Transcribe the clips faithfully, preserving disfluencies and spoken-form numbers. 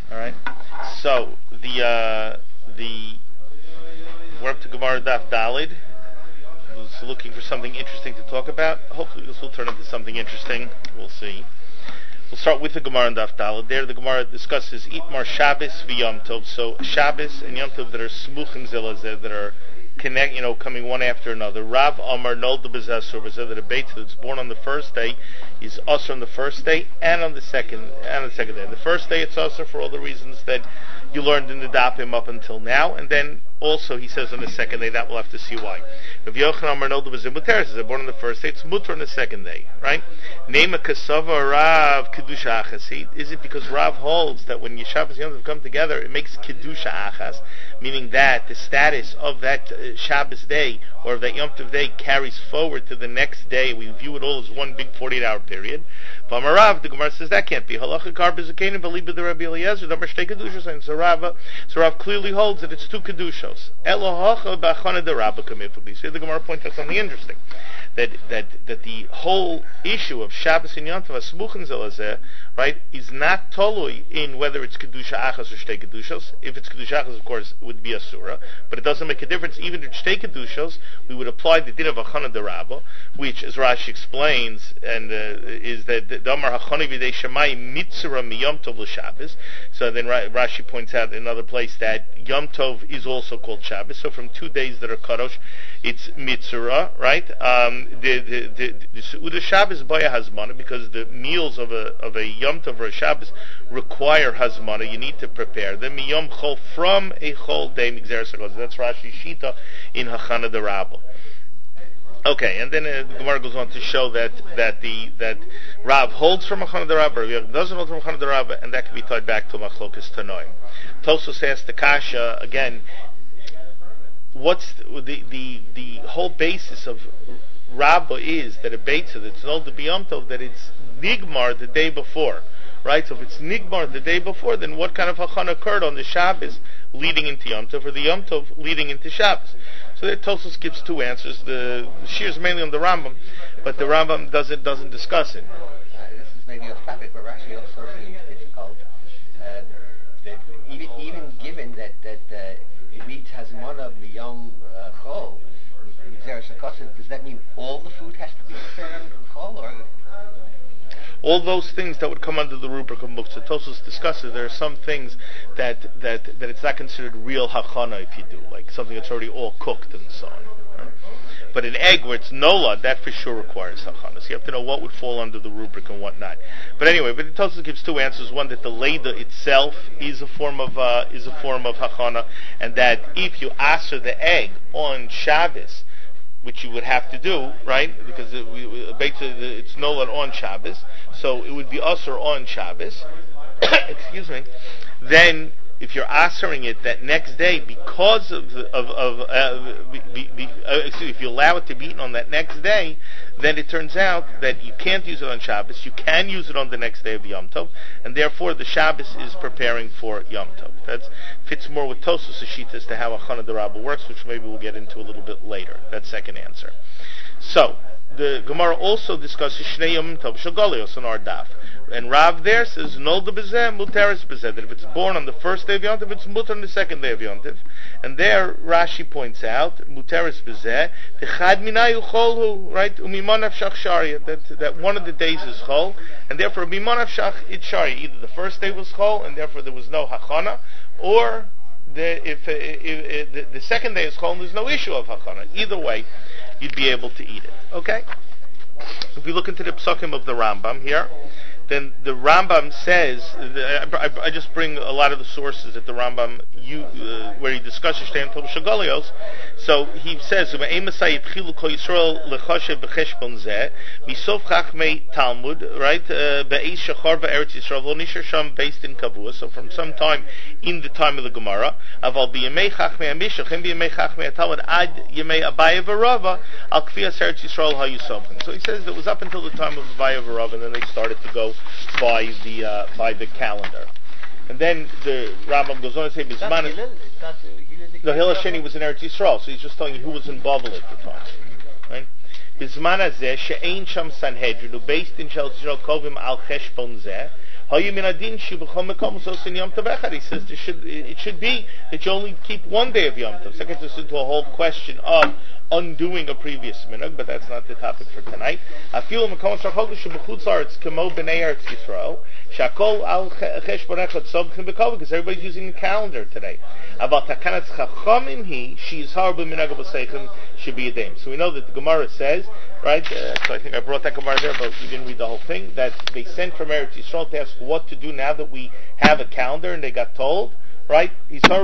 All right. So the uh, the we're up to Gemara Daf Dalid. Who's looking for something interesting to talk about? Hopefully, this will turn into something interesting. We'll see. We'll start with the Gemara and Daf Dalid. There, the Gemara discusses Itmar Shabbos v'Yom Tov. So Shabbos and Yom Tov that are smuchim zilazeh, that are connect, you know, coming one after another. Rav Amar Nolda B'Zasur B'Zeh, that a beit that's born on the first day is also on the first day and on the second and on the second day. The first day it's also for all the reasons that you learned in the Dapim up until now, and then also he says on the second day, that we'll have to see why. Rav Yochanan Amar Nolda B'Zeh Muteres, they're born on the first day, it's mutter on the second day, right? Name a kasava Rav Kedusha Achas. Is it because Rav holds that when Shabbos and Yom Tov come together, it makes Kedusha Achas, meaning that the status of that uh, Shabbos day or of that Yom Tov day carries forward to the next day. We view it all as one big forty-eight hour period. Rav, the Gemara says that can't be. Halacha Kar B'Zakenim V'Liba the Rabbi Eliezer Damar Shtei Kedushos. So Rav, so Rav clearly holds that it's two Kedushos. Elohacha B'Achana de Rabba Kamifabli. So the Gemara points out something interesting. That, that that the whole issue of Shabbos and Yom Tov Asmuchin Zelazeh, right, is not tolui in whether it's Kedusha Achas or Shtei Kedushos. If it's Kedusha Achas, of course, it would be a surah, but it doesn't make a difference. Even if it's Shtei Kedushos, we would apply the din of Achana de Rabba, which, as Rashi explains, and uh, is that Damar Hachani V'dei Shemai Mitzvah Miyom Tov L'Shabbos. So then Rashi points out in another place that Yom Tov is also called Shabbos. So from two days that are Kadosh, it's Mitzvah, right? Um, the the the, the Seudah Shabbos Baya Hazmana, because the meals of a of a Yom Tov or a Shabbos require Hazmana. You need to prepare them. Miyom Chol, from a Chol day Migzer Sagos. That's Rashi Shita in Hachana de Rabba. Okay, and then uh, the Gemara goes on to show that that the that Rav holds from Hachana de Rabba, Rav doesn't hold from Hachana de Rabba, and that can be tied back to Machlokas Tanoim. Tosfos asks the Kasha again. What's the, the the the whole basis of Rabba is that a beitza that's known to be Yom Tov, that it's Nigmar the day before, right? So if it's Nigmar the day before, then what kind of Hachana occurred on the Shabbos leading into Yom Tov, or the Yom Tov leading into Shabbos? So there Tosfos gives two answers. The Shir is mainly on the Rambam, but the Rambam doesn't doesn't discuss it. Uh, this is maybe a topic where Rashi also seems difficult. Uh, that even even given that that uh, it reads Hazmana B'Yom Chol, does that mean all the food has to be prepared on Chol, or? All those things that would come under the rubric of Muktzah. Tosfos discusses there are some things that, that that it's not considered real hachana if you do, like something that's already all cooked and so on. Right? But an egg where it's nola, that for sure requires hachana. So you have to know what would fall under the rubric and what not. But anyway, but Tosfos gives two answers. One, that the leda itself is a form of uh, is a form of hachana, and that if you aser the egg on Shabbos, which you would have to do, right? Because it, we, we, it's nolan on Shabbos, so it would be usher on Shabbos. Excuse me. Then, if you're asering it that next day, because of the, of, of uh, be, be, uh, excuse me, if you allow it to be eaten on that next day, then it turns out that you can't use it on Shabbos. You can use it on the next day of Yom Tov, and therefore the Shabbos is preparing for Yom Tov. That fits more with Tosfos Shita as to how Hachana de Rabba works, which maybe we'll get into a little bit later. That second answer. So the Gemara also discusses Shnei Yom Tov Shagolios on our daf. And Rav there says, Nolda B'Zeh, Muteres B'Zeh, that if it's born on the first day of Yom Tov, it's mutter on the second day of Yom Tov. And there, Rashi points out, Muteres B'Zeh, T'chad minayu cholhu, right, Umimon Avshach Sharia, that, that one of the days is chol, and therefore, Umimon Avshach it Sharia, either the first day was chol, and therefore there was no hachana, or the, if, if, if, if the, the second day is chol, and there's no issue of hachana. Either way, you'd be able to eat it. Okay? If we look into the psukim of the Rambam here, then the Rambam says, I, I just bring a lot of the sources that the Rambam, you, uh, where he discusses Shtei Tov Shagolios. So he says, Misof Chachmei Talmud, right? Be'ez Shachar Ve'eretz Yisrael Lo Nishar Sham, based in Kavua. So from some time in the time of the Gemara, Aval B'Yemei Chachmei Hamishach, Hem B'Yemei Chachmei Talmud, Ad Yemei Abaye V'Rava, Al Kfiyas Eretz Yisrael HaYusofim. So he says it was up until the time of Abaye V'Rava, and then they started to go by the uh, by the calendar. And then the Rambam goes on to say, Bizman. No, Hillel Sheni was in Eretz Yisrael, so he's just telling you who was in Bavel at the time. Right? Bizman hazeh she'ein sham Sanhedrin, based in Eretz Yisrael kovim al cheshbon zeh. He says there should, it should be that you only keep one day of Yom Tov. So it gets us into a whole question of undoing a previous minhag, but that's not the topic for tonight. Because everybody's using the calendar today. So we know that the Gemara says, right, uh, so I think I brought that Gemara there, but we didn't read the whole thing, that they sent from Eretz Yisrael to ask what to do now that we have a calendar, and they got told, right, keep the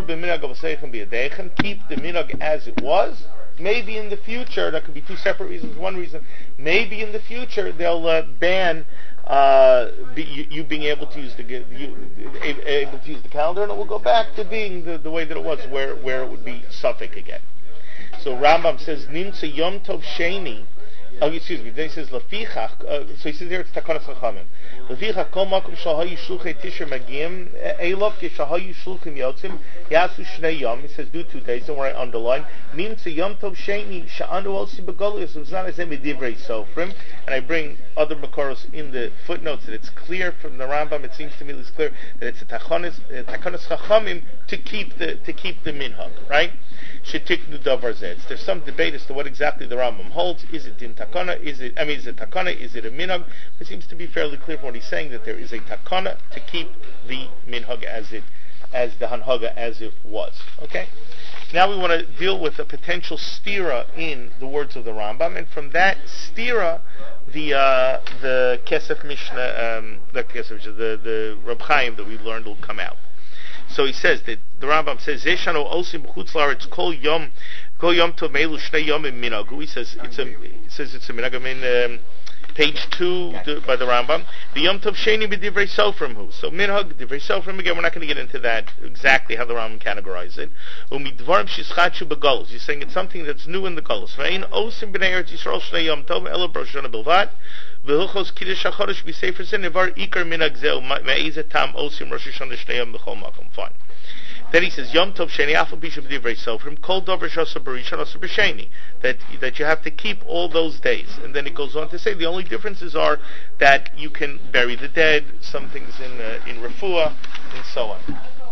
minhag as it was. Maybe in the future, that could be two separate reasons. One reason, maybe in the future they'll uh, ban uh, be, you, you being able to use the you, able to use the calendar, and it will go back to being the, the way that it was, where where it would be Suffolk again. So Rambam says Nimtza Yom Tov Sheni. Oh, excuse me. Then he says Lafichach. Uh, so he says here it's Takanas Chachamim. Lafichach Kol Makom Shahayu Shulchay Tisher Magim Elov Kishahayu Shulchim Yotzim Yasu Shnei Yom. He says do two days. Don't worry, underline. Nimtza Yom Tov Sheni Sha'anu Osi Begolius. It's not as in Medivrei Sofrim. And I bring other Makoros in the footnotes that it's clear from the Rambam. It seems to me it's clear that it's a Takanas Takanas Chachamim to keep the to keep the minhag, right? Shetiknu davar zeh. There's some debate as to what exactly the Rambam holds. Is it in takana? Is it? I mean, is it takana? Is it a minhag? It seems to be fairly clear from what he's saying that there is a takana to keep the minhag as it, as the hanhaga as it was. Okay. Now we want to deal with a potential stira in the words of the Rambam, and from that stira, the uh, the Kesef Mishnah, um, the Kesef, the the Reb Chaim that we learned will come out. So he says that the Rambam says Zeshano Osim B'chutz La'aretz Kol Yom Kol Yom Tov Meilu Shnei Yomim Minagu. He says it's a he says it's a minhag. I mean, um, page two the, by the Rambam. The Yom Tov Sheni B'divrei Sofrim Hu. So minhag Divrei Sofrim again. We're not going to get into that exactly how the Rambam categorizes it. Umidvarim Shischachu B'Golus. He's saying it's something that's new in the Golus. Ve'ein Osim B'nei Eretz Yisrael Shnei Yom Tov Elo B'Rosh Hashanah Bilvad. V'hilchos Kiddush HaChodesh B'Sefer Zeh Nevar Ikar Minhag Zeh Me'ezeh Tam Osim Rosh Hashanah Shnei Yom B'Chol Makom. Fine. Then he says Yom Tov Sheni Afal B'Shav Divrei Sofrim Kol Dover Shasa B'Rishon Asa B'Sheni, that that you have to keep all those days. And then it goes on to say the only differences are that you can bury the dead, some things in uh, in refuah, and so on.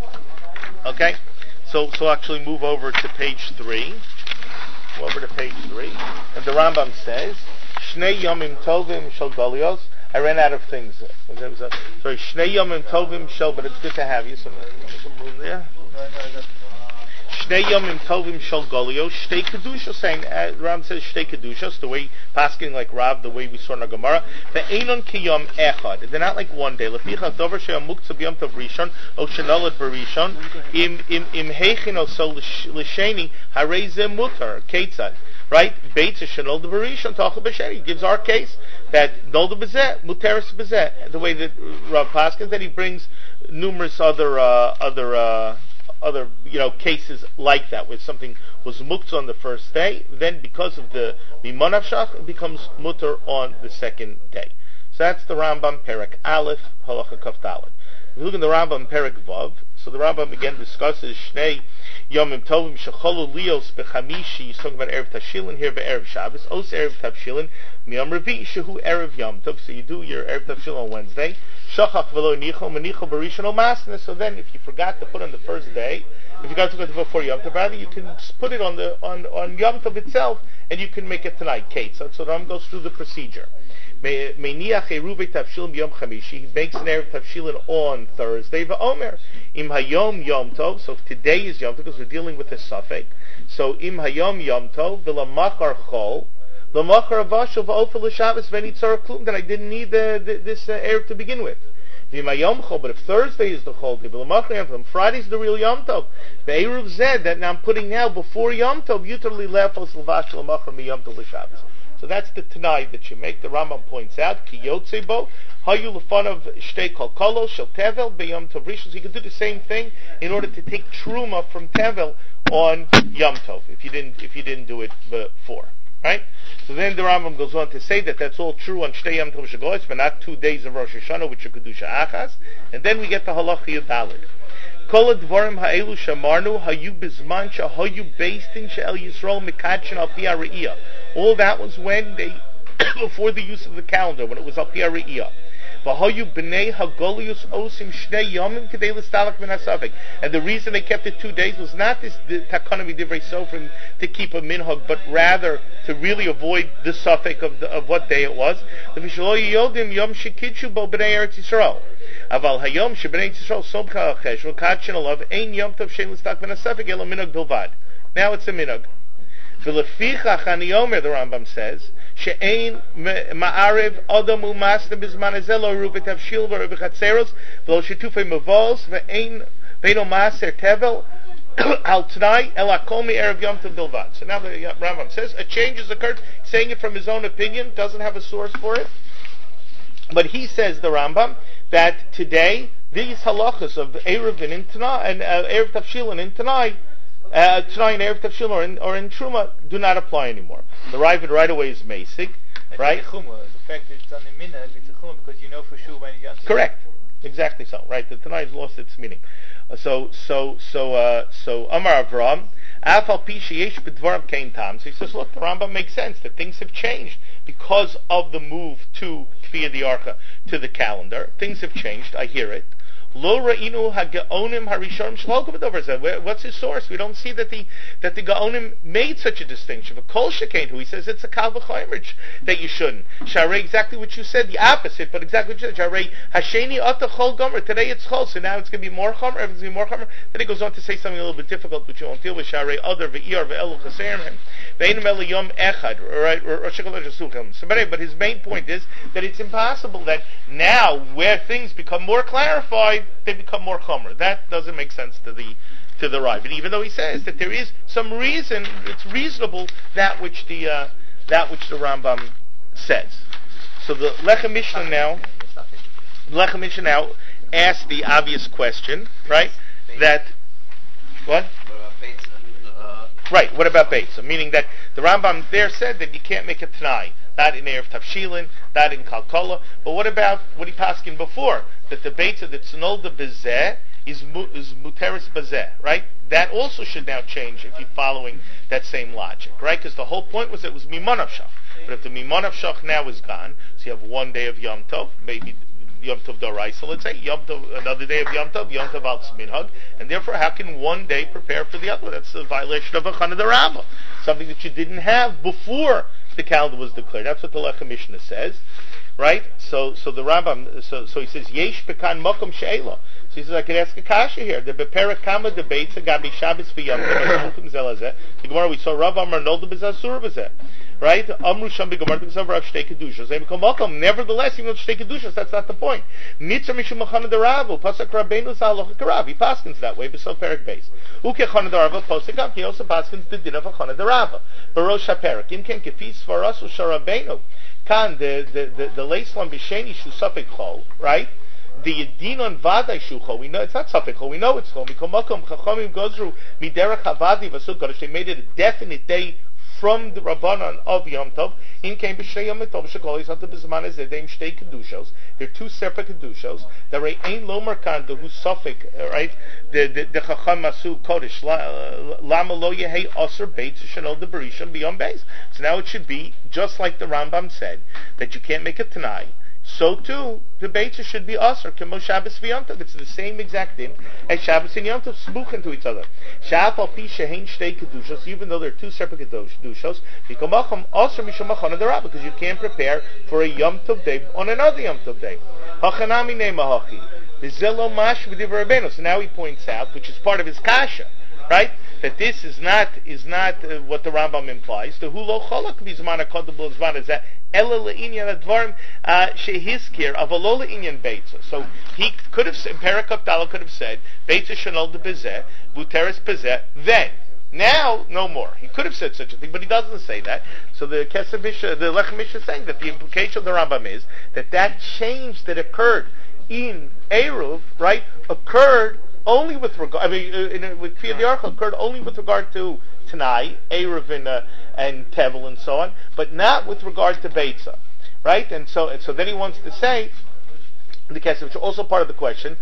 Okay, so so actually move over to page three. Go over to page three, and the Rambam says Shnei Yomim Tovim Shel Golios. I ran out of things. There was a, sorry, Shnei Yomim Tovim Shel, but it's good to have you. Some, some room there. Shnei Yomim Tovim Shel Golios. Shtei Kedusha, saying, uh, Ram says Shtei Kedusha, the way, pasking like Rav, the way we saw in our Gemara. Ve'enon ki Yom Echad. They're not like one day. Leficha Dover She'am Muktzah B'Yom Tov Rishon, O Shenolad B'Rishon, Im Im Im Heichin Oso L'Sheni, Harei Zeh Mutar, Ketzad. Right? Beitz Shenol the Barishon Tachel B'Sheni. He gives our case that Nolda B'Zeh, Muteris B'Zeh. The way that Rav Paskins, that he brings numerous other uh, other uh, other you know cases like that, where something was muktzah on the first day, then because of the Mimon Avshach, it becomes mutter on the second day. So that's the Rambam Perek Aleph Halacha Kaf Daled. If you look in the Rambam Perek Vav, so the Rambam again discusses Shnei Yomim Tovim Shecholu Lios Bechamishi. He's talking about Erev Tavshilin here, Erev Shabbos. Os Erev Tavshilin Miyam Revi Shehu Erev Yom Tov. So you do your Erev Tavshilin on Wednesday. Shachach Velo Nichol Manichol Barishon Omasna. So then, if you forgot to put on the first day, if you got to go before Yom Tov, rather you can put it on the on on Yom Tov itself, and you can make it tonight. Kate. So, so the Rambam goes through the procedure. He makes an Erev Tavshilin on Thursday. V'omer Im Hayom Yom Tov. So if today is Yom Tov, because we're dealing with a suffix. So Im Hayom Yom Tov v'lamachar Chol lamachar Avashov v'ofel l'Shabbos v'nitzar klum. Then I didn't need the, the, this uh, Erev to begin with. Im Hayom Chol. But if Thursday is the Chol, v'lamachar Yom Tov, Friday is the real Yom Tov. Ve'eruv Zed that now I'm putting now before Yom Tov. Yuterli lefos l'vash lamachar mi Yom Tov l'Shabbos. So that's the Tanai that you make. The Rambam points out, Ki Yotzebo, Hayu Lefanav Shtei Kolkolo Shel Tevel B'Yom Tov Rishon. So you can do the same thing in order to take Truma from Tevel on Yom Tov, if you didn't if you didn't do it before, right? So then the Rambam goes on to say that that's all true on Shtei Yom Tov Shagoyos, but not two days of Rosh Hashanah, which are Kedusha Achas. And then we get the Halacha Yudalid. Kol advarim ha'elu shamarnu hayu bizman shahayu beistin she'el Yisrael mikachin al pi ha're'iyah. All that was when they, before the use of the calendar, when it was al pi ha're'iyah. V'hoyu b'nei hagolius osim shnei yomim k'dei l'stalak min hasafek. And the reason they kept it two days was not this takonomi divrei sofrim to keep a minhag, but rather to really avoid the suffix of the, of what day it was. V'shelo yodim yom shekidshu bo b'nei Eretz Yisrael. Aval hayom shebnei Yisrael somcha achesh v'kachin alav ein yom tov shein l'stalak min hasafek elo minhag bilvad. Now it's a minhag. V'lefichach ani omer, the Rambam says, she'ein ma'ariv adam u'masna b'zman hazeh lo ru b'tavshil v'ro b'chatzeros v'lo shetufei mavos v'ein v'eino maser tevel al t'nai el hakol mi'erev yom tov bilvad. So now the Rambam says a change has occurred, saying it from his own opinion, doesn't have a source for it. But he says, the Rambam, that today these halachas of Erev and in Tanai, and uh, Erev Tavshil and in Tanai, Uh, tonight in Erev Tavshil or in, or in Truma do not apply anymore. The Ravid right away is Masig, right? It's a chumrah. The fact that it's on the minhag, it's a chumrah because you know for sure when you answer. Correct, exactly so. Right, the Tanai has lost its meaning. Uh, so, so, so, uh, so Amar Avram, Afal Pi Sheyesh B'Dvarim Kain Tam. So he says, look, the Rambam makes sense that things have changed because of the move to Kfiyah D'Archa to the calendar. Things have changed. I hear it. Lo ra'inu ha'geonim harishonim shlokim b'dover. What's his source? We don't see that the that the gaonim made such a distinction. But kol shekain, who he says it's a kal v'chaymerich that you shouldn't. Sharei, exactly what you said, the opposite, but exactly what you said. Sharei hasheni ata chol gomer. Today it's chol, so now it's going to be more chomer. Everything's going to be more chomer. Then he goes on to say something a little bit difficult, which you won't deal with. Sharei other ve'ir ve'elu chaserim ve'enim elu yom echad. Right? So, but, but his main point is that it's impossible that now where things become more clarified, they become more chomer. That doesn't make sense to the to the Rav. Even though he says that there is some reason, it's reasonable that which the uh, that which the Rambam says. So the Lechem Mishnah now, Lechem Mishnah now asks the obvious question, right? That what? Right. What about Beitza? Meaning that the Rambam there said that you can't make a Tanai. Not in Erev Tavshilin, not in Kalkala. But what about what he paskin before? That the Beitza, the Tznolda Bezeh, is, mu, is Muteris Bezeh, right? That also should now change if you're following that same logic, right? Because the whole point was it was Mimon Avshach. But if the Mimon Avshach now is gone, so you have one day of Yom Tov, maybe Yom Tov Doraisa, let's say, Yom Tov, another day of Yom Tov, Yom Tov Al Minhag, and therefore how can one day prepare for the other? That's a violation of Achana D'Rabba, something that you didn't have before the calendar was declared. That's what the Lechem Mishnah says, right? So, so the Rambam, so, so he says, Yesh Pekan Mokum She'ela. So he says, I could ask a kasha here. The Beperek Kama debates Gabi Shabbos V'Yom Tov Zelazeh. The Gemara we saw Rav Amar Nolda B'Zasur B'Zeh. Right? Amru Sham B'Gemara B'Zav Rav Shtei Kedushos. They become Mokum. Nevertheless, even though Shtei Kedushos, that's not the point. Mitzvah Mishum Machana D'Ravu. Pasak Rabbeinu Zalocha Karav. He paskins that way. B'Sov Perek Beis. Uke Chana D'Rava Posakam. He also paskins the din of Chana D'Rava. Barosh HaPerek. In Ken Kefis Svarasu Sharabbeinu. Kan the the the the Leislam B'Sheni Shu Safek Chol. Right? The Yedinon Vaday Shucho, we know it's not Safek, we know it's Chol. Mikomakom Chachamim Gozru Miderech Havadi Vasuk Kodesh. They made it a definite day from the Rabbanon of Yom Tov. In came B'Shrei Yom Tov Shekol Yisanta B'Zman Ezeh Deim Shtei Kedushos. They're two separate Kedushos. The Rei Ein Lomer Kan the Hu Safek, right? The the the Chacham Masu Kodesh Lama Lo Yehei Aser Beitz Shenol the Berishon Beyond Beis. So now it should be just like the Rambam said that you can't make a Tanai. So too, the Beitza should be Aser, Kemo Shabbos v'Yom Tov. It's the same exact thing as Shabbos and Yom Tov, smuch into each other. Sha'af al pi shehein shtei kedushos, even though they're two separate kedushos, Mikomacham Aser mishum Machana D'Rabba, because you can't prepare for a Yom Tov day on another Yom Tov day. Hachanami neimahachi, v'zelo mash v'divrei Rabbeinu. So now he points out, which is part of his kasha, right? That this is not is not uh, what the Rambam implies. The hulo cholak bizman akodabul zman is that ela leinyan advarim shehiskir avalo leinyan beitza. So he could have said, Perakop Dala could have said beitza shenol de bezeh buteres bezeh. Then now no more. He could have said such a thing, but he doesn't say that. So the Kesef Mishnah, the Lechem Mishnah is saying that the implication of the Rambam is that that change that occurred in Eruv, right, occurred only with regard, I mean, uh, in, uh, with Kfiyah D'Archa occurred only with regard to Tanai, Erev, and, uh, and Tevel, and so on, but not with regard to Beitza, right? And so, and so then he wants to say, the Kesef, which is also part of the question,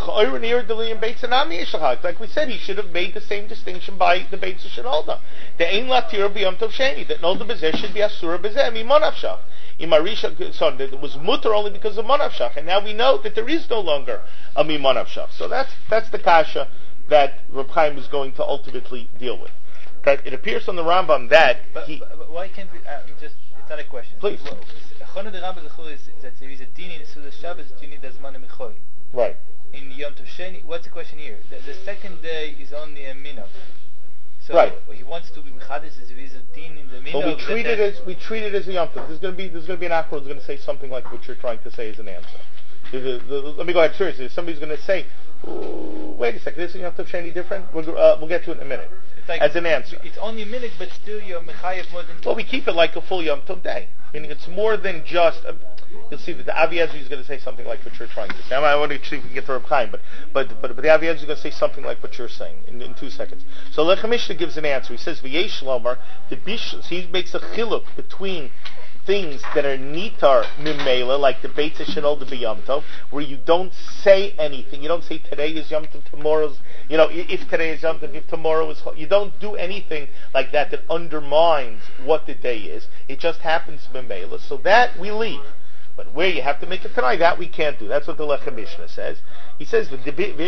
like we said, he should have made the same distinction by the Beitza Shenolda. The Ein Latir B'Yom Tov Sheni, that Nolda Bezeh should be Asura Bezeh, Mimon Avshach. Imarisha, so it was mutter only because of Monavshach, and now we know that there is no longer a Mimonavshach. So that's that's the kasha that Reb Chaim is going to ultimately deal with. That it appears from the Rambam that but, he. But, but why can't we? Uh, just it's not a question. Please. Chana the Rambam is that there is a din in Suda Shabbos that you need as man michoy. Right. In Yom Tov Sheni, what's the question here? The, the second day is only a minhag. So right. he wants to be mechades as there is a din in the minhag. But we treat it as we treat it as a Yom Tov. There's going to be there's going to be an akro who's going to say something like what you're trying to say as an answer. The, the, the, let me go ahead seriously. Somebody's going to say, wait a second, this is Yom Tov Sheni different. We'll, uh, we'll get to it in a minute. Like as an answer. It's only a minute, but still you're mechayev more than. Well, we keep it like a full Yom Tov day. Meaning it's more than just. Uh, you'll see that the Avi Ezra is going to say something like what you're trying to say. I want to see if we can get to Reb Chaim, but but but, but the Avi Ezra is going to say something like what you're saying in, in two seconds. So Lechem Mishnah gives an answer. He says V'yesh Lomar the bish. He makes a chiluk between things that are nitar mimela, like the Beitza Shenol the Yom Tov, where you don't say anything. You don't say today is Yom Tov, tomorrow's. You know, if today is Yom Tov, if tomorrow is, you don't do anything like that that undermines what the day is. It just happens mimela. So that we leave. But where you have to make it tonight, that we can't do. That's what the Lechem Mishnah says. He says, he doesn't make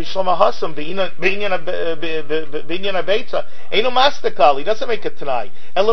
it tonight.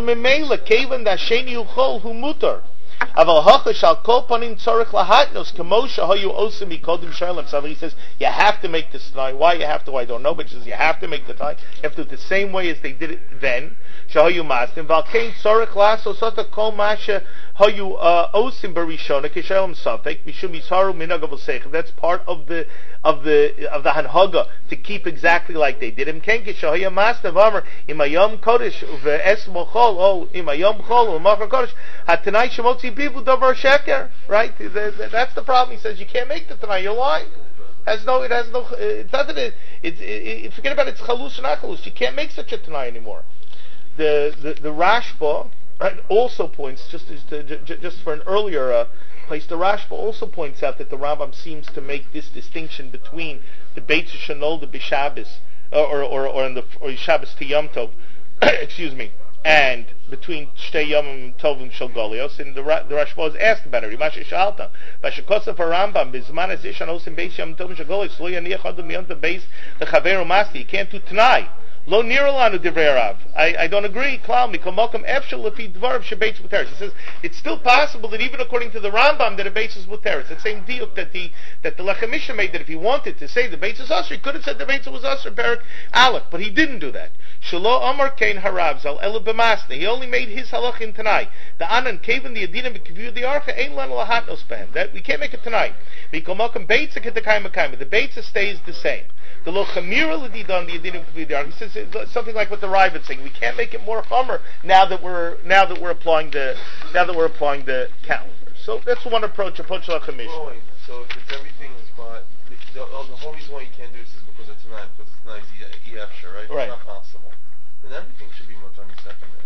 Aval hacha shal kol panim tzarich lahatnos k'moshe hayu osim mikodim shalem. So he says you have to make this tonight. Why you have to, I don't know, but he says you have to make the tonight. You have to do it the same way as they did it then. Shahayu mastim valkein tzarich laso sota kol masha hayu osim barishona kishalem safek mishum yisaru minag avosech. That's part of the of the of the hanhaga to keep exactly like they did. Imken kishahayu mastim vamer imayom kodesh ve'es mochol oh imayom chol u'machar kodesh hatanai shemotzi people davar sheker, right? That's the problem. He says you can't make the tonight. You're lying. Has no. It has no. It's not that it. It, it, it forget about it, it's chalus or not chalus. You can't make such a tonight anymore. The the, the Rashba right, also points just as to, j- just for an earlier uh, place. The Rashba also points out that the Rambam seems to make this distinction between the Beitza Shenol the B'Shabbos or or or in the or Shabbos to Yom Tov, excuse me, and between Shtei Yomim Tovim Shel Golios, and the, the Rashba is asked about it. Rimash Shalta, Vashikosav Rambam Bizman Azishan Osim Beis Yom Tovim Shel Golios Lo Yaniach Adam Yom Tov Beis LeChaveru Masti. You can't do tonight. Lo niralanu divrei Rav. I I don't agree. Klal mikol mokum efshel lefi dvarav shebeitz b'teretz. He says it's still possible that even according to the Rambam that a beitz is b'teretz. The same diuk that the that the Lechem Mishnah made, that if he wanted to say the beitz is usher, he could have said the beitz was usher perik aleph, but he didn't do that. Shelo amar kein harav zal elu b'masne. He only made his halach in tonight. The anan kaven the adina b'kivyu the archa ein lan lahatnos behem. That we can't make it tonight. Mikol mokum beitz kedekayim akayim. The beitz stays the same. The lochamira l'didan the adinim k'vidar. He says it's something like what the Rav is saying. We can't make it more chomer now that we're now that we're applying the now that we're applying the calendar. So that's one approach. Approach Lechem Mishnah. So if it's everything is but the, the, the whole reason why you can't do this is because it's tonight, because it's nice, E F sure, right? Right. It's not possible. Then everything should be much on the second day.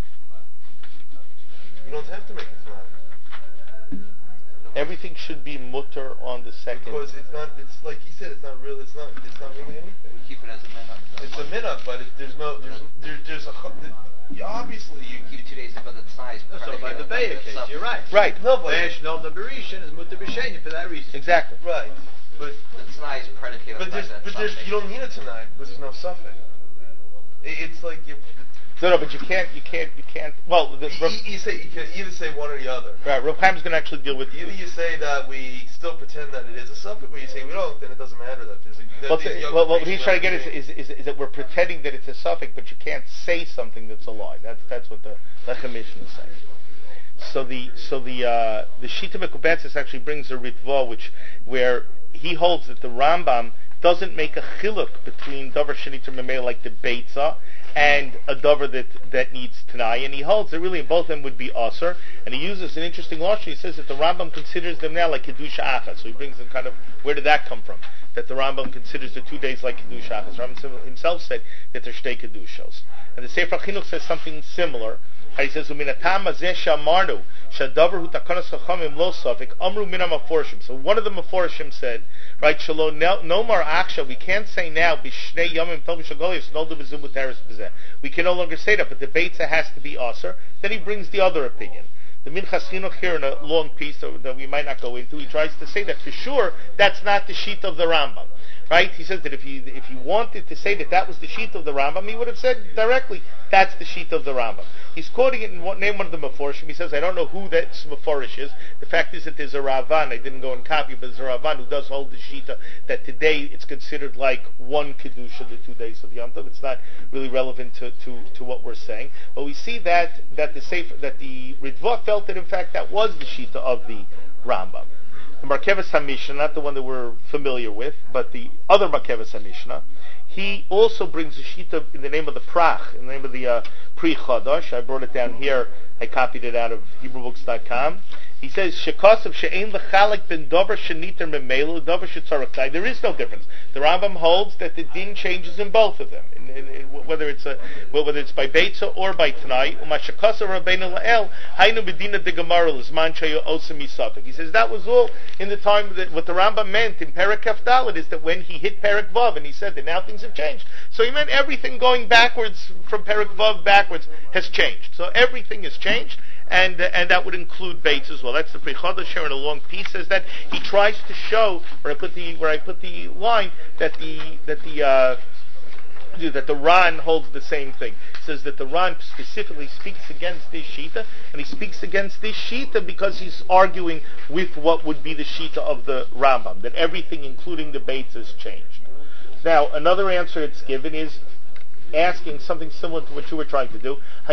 You don't have to make it tonight. Everything should be mutter on the second. Because it's not. It's like he said. It's not real. It's not. It's not really anything. We keep it as a minhag. It's a minhag, but it, there's no. There's there, there's a. The, obviously, you keep it two days because it's size. So by the Bayer case, you're right. Right. No, but Bayer Shnol the Berishin is mutter b'sheni for that reason. Exactly. Right. But the tonight is predicated. But there's. But there's. You don't need it tonight because there's no suffix. It, it's like you. No, no, but you can't, you can't, you can't. Well, the, you, you, you say you can either say one or the other. Right. Rav Chaim is going to actually deal with. Either you say that we still pretend that it is a suffix, or you say we don't, then it doesn't matter that there's a. That well, th- well, what he's trying to get is, is, is, is that we're pretending that it's a suffix, but you can't say something that's a lie. That's that's what the Lechem Mishnah is saying. So the so the uh, the Shita Mekubetzis actually brings a ritva, which where he holds that the Rambam doesn't make a chiluk between davar shenitur memei like the Beitza and a davar that, that needs tanai, and he holds that really both of them would be aser, and he uses an interesting lashon. He says that the Rambam considers them now like kedusha achas. So he brings them kind of, where did that come from? That the Rambam considers the two days like kedusha achas. Rambam himself said that they're shtei kedushos, and the Sefer Chinuch says something similar. He says, "Uminatam azeh shamarnu shadavar hu takanas chachamim lo safik amru mina maforshim." So one of the maforshim said, right, "Shalo no more aksha." We can't say now bishnei yomim tovim shagolius noldu bezum b'teres b'zeh. We can no longer say that, but the beitza has to be aser. Then he brings the other opinion. the Minchas Chinuch here in a long piece that we might not go into, he tries to say that for sure that's not the sheet of the Rambam. Right? He says that if he if he wanted to say that that was the sheet of the Rambam, he would have said directly, that's the sheet of the Rambam. He's quoting it in one, name one of the Meforshim. He says, I don't know who that Meforish is. The fact is that there's a Ravan, I didn't go and copy, but there's a Ravan who does hold the Shita that today it's considered like one Kedusha, the two days of Yom Tov. It's not really relevant to, to, to what we're saying. But we see that that the Sefer, that the Ritva felt that in fact that was the Shita of the Rambam. The Markeves HaMishnah, not the one that we're familiar with, but the other Markeves HaMishnah, he also brings a shita in the name of the Prach, in the name of the uh, Pri Chadash. I brought it down here. I copied it out of Hebrew Books dot com. He says, "Shekasav she'ein lechalek ben davar sheniter memelu davar shetzarachtai." There is no difference. The Rambam holds that the din changes in both of them, in, in, in, whether it's a whether it's by beitza or by tanai. Umashekasav rabbeinu lael haynu bedina de gemara l'zman shayu osem misafik. He says that was all in the time that what the Rambam meant in Perek Kaf Daled is that when he hit Perek Vav and he said that now things have changed. So he meant everything going backwards from Perek Vav backwards has changed. So everything has changed. And uh, and that would include Bates as well. That's the Pri Chadash in a long piece says that he tries to show where I put the where I put the line that the that the uh, that the Ran holds the same thing. He says that the Ran specifically speaks against this Shita, and he speaks against this Shita because he's arguing with what would be the Shita of the Rambam, that everything, including the Bates, has changed. Now, another answer it's given is asking something similar to what you were trying to do.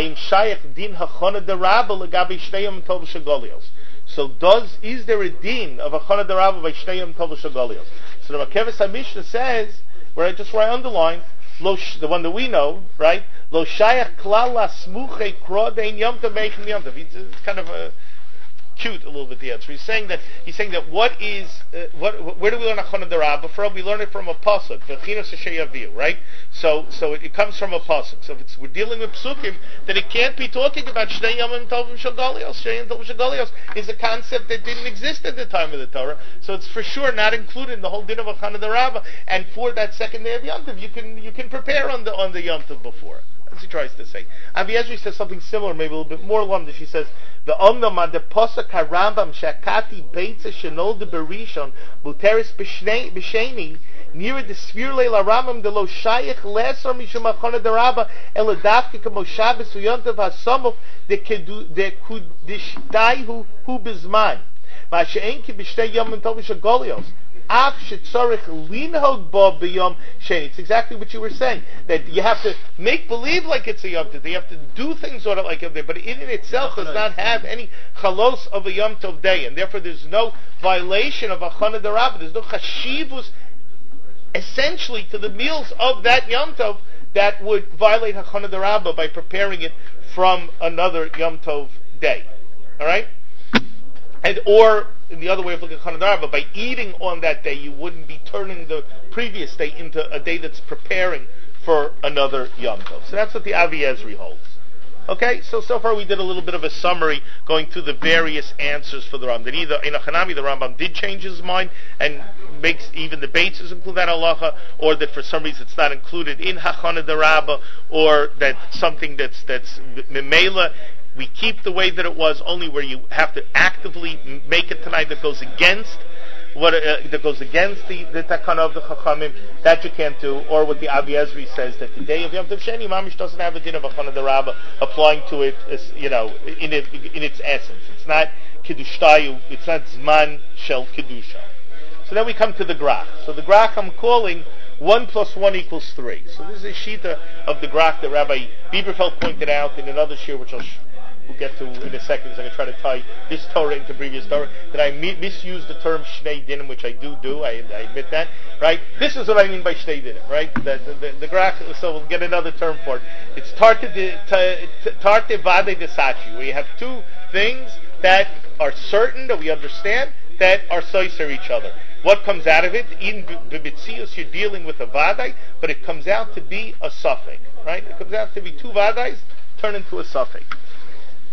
So does, is there a din of a chana derabba by shteyam tov shagolios? So the Markeves HaMishnah says, where I just where I underlined, lo sh, the one that we know, right? Lo shayach klal smuche krodein yom tov meichin yom tov. It's kind of a cute a little bit the answer. He's saying that he's saying that what is uh, what where do we learn a chana derabba from? We learn it from a pasuk, v'chinos sheyaviu, right? So so it, it comes from a pasuk. So if it's, we're dealing with psukim, then it can't be talking about shnei yamim tovim shagolios. Shnei yamim tovim shagolios is a concept that didn't exist at the time of the Torah. So it's for sure not included in the whole din of a chana derabba. And for that second day of Yom Tov, you can you can prepare on the on the Yom Tov before. As he tries to say. Avi Ezri says something similar, maybe a little bit more lumdish. She says, the omnam on the posuk harambam shakati beitza shenol de berishon buteris b'sheni near the sphere la ramam de lo shayich lesser mishum achona derabba eladavke kamo shabbos uyontav hasamov de kedu de kudishtai hu hu bizman ma she'en ki b'shtei yom tov shagolios. It's exactly what you were saying, that you have to make believe like it's a Yom Tov. You have to do things sort of like a day, but it in itself does not have any chalos of a Yom Tov day, and therefore there's no violation of a Chana Derabba. There's no chashivus essentially to the meals of that Yom Tov that would violate a Chana Derabba by preparing it from another Yom Tov day. All right? And or in the other way of looking at Chana Derabba, by eating on that day, you wouldn't be turning the previous day into a day that's preparing for another Yom Tov. So that's what the Avi Ezri holds. Okay, so so far we did a little bit of a summary going through the various answers for the Rambam. That either in Achanami the Rambam did change his mind and makes even the Bates include that halacha, or that for some reason it's not included in Hachana Derabba, or that something that's that's memela. We keep the way that it was, only where you have to actively make it tonight that goes against what uh, that goes against the, the takana of the Chachamim, that you can't do, or what the Avi Ezri says, that the day of Yom Tov Sheni, Mamish doesn't have a din of Chana Derabba applying to it, as, you know, in it, in its essence. It's not Kiddushtayu, it's not Zman Shel Kiddusha. So then we come to the Grach. So the Grach I'm calling one plus one equals three. So this is a shita of the Grach that Rabbi Bieberfeld pointed out in another shir, which I'll sh- we'll get to in a second, because I'm going to try to tie this Torah into previous Torah, that I mi- misused the term Shnei Dinim, which I do do, I, I admit that, right? This is what I mean by Shnei Dinim, right? The, the, the, the graph, so we'll get another term for it. It's Tarte Vade de Sachi, where you have two things that are certain, that we understand, that are soiser each other. What comes out of it? In B'mitzius, you're dealing with a Vadai, but it comes out to be a Safek, right? It comes out to be two Vadais, turn into a Safek.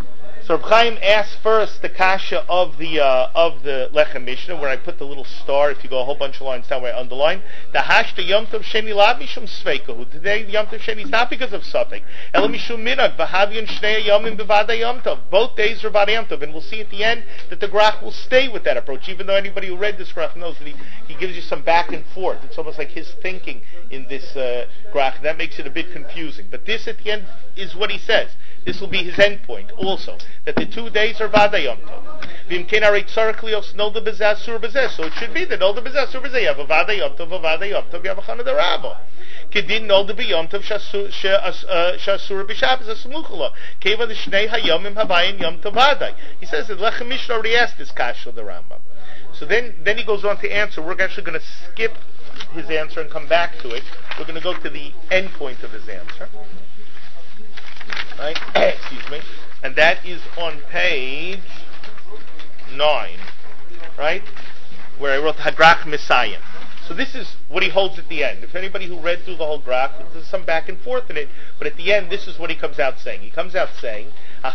So Reb Chaim asked first the kasha of the uh, of the Lechem Mishnah, where I put the little star. If you go a whole bunch of lines down where I underline the hashta Yom Tov Sheni Lav Mishum Sveikahu. Today Yom Tov Sheni is not because of Safek. Ela Mishum Minag V'Havyon Shnei Yomim B'Vada Yom Tov. Both days are Vada Yom Tov, and we'll see at the end that the Grach will stay with that approach. Even though anybody who read this Grach knows that he, he gives you some back and forth. It's almost like his thinking in this uh, Grach. That makes it a bit confusing. But this at the end is what he says. This will be his end point also, that the two days are Vada Yom Tov. So it should be that Nolda B'Zeh Sur B'Zeh. You have a Vada Yom Tov, a Vada Yom Tov, you have a Chana D'Rabba. Kedin Nolda B'Yom Tov Shasur B'Shabbos Asmuchalo. Keva the Shnei Hayomim Havayin Yom Tov Vadai. He says that Lechem Mishnah already asked this Kasha the Rambam. So then, then he goes on to answer. We're actually going to skip his answer and come back to it. We're going to go to the end point of his answer. Right? Excuse me. And that is on page nine, right? Where I wrote Hagrach Messiah. So this is what he holds at the end. If anybody who read through the whole graph, there's some back and forth in it, but at the end, this is what he comes out saying. He comes out saying,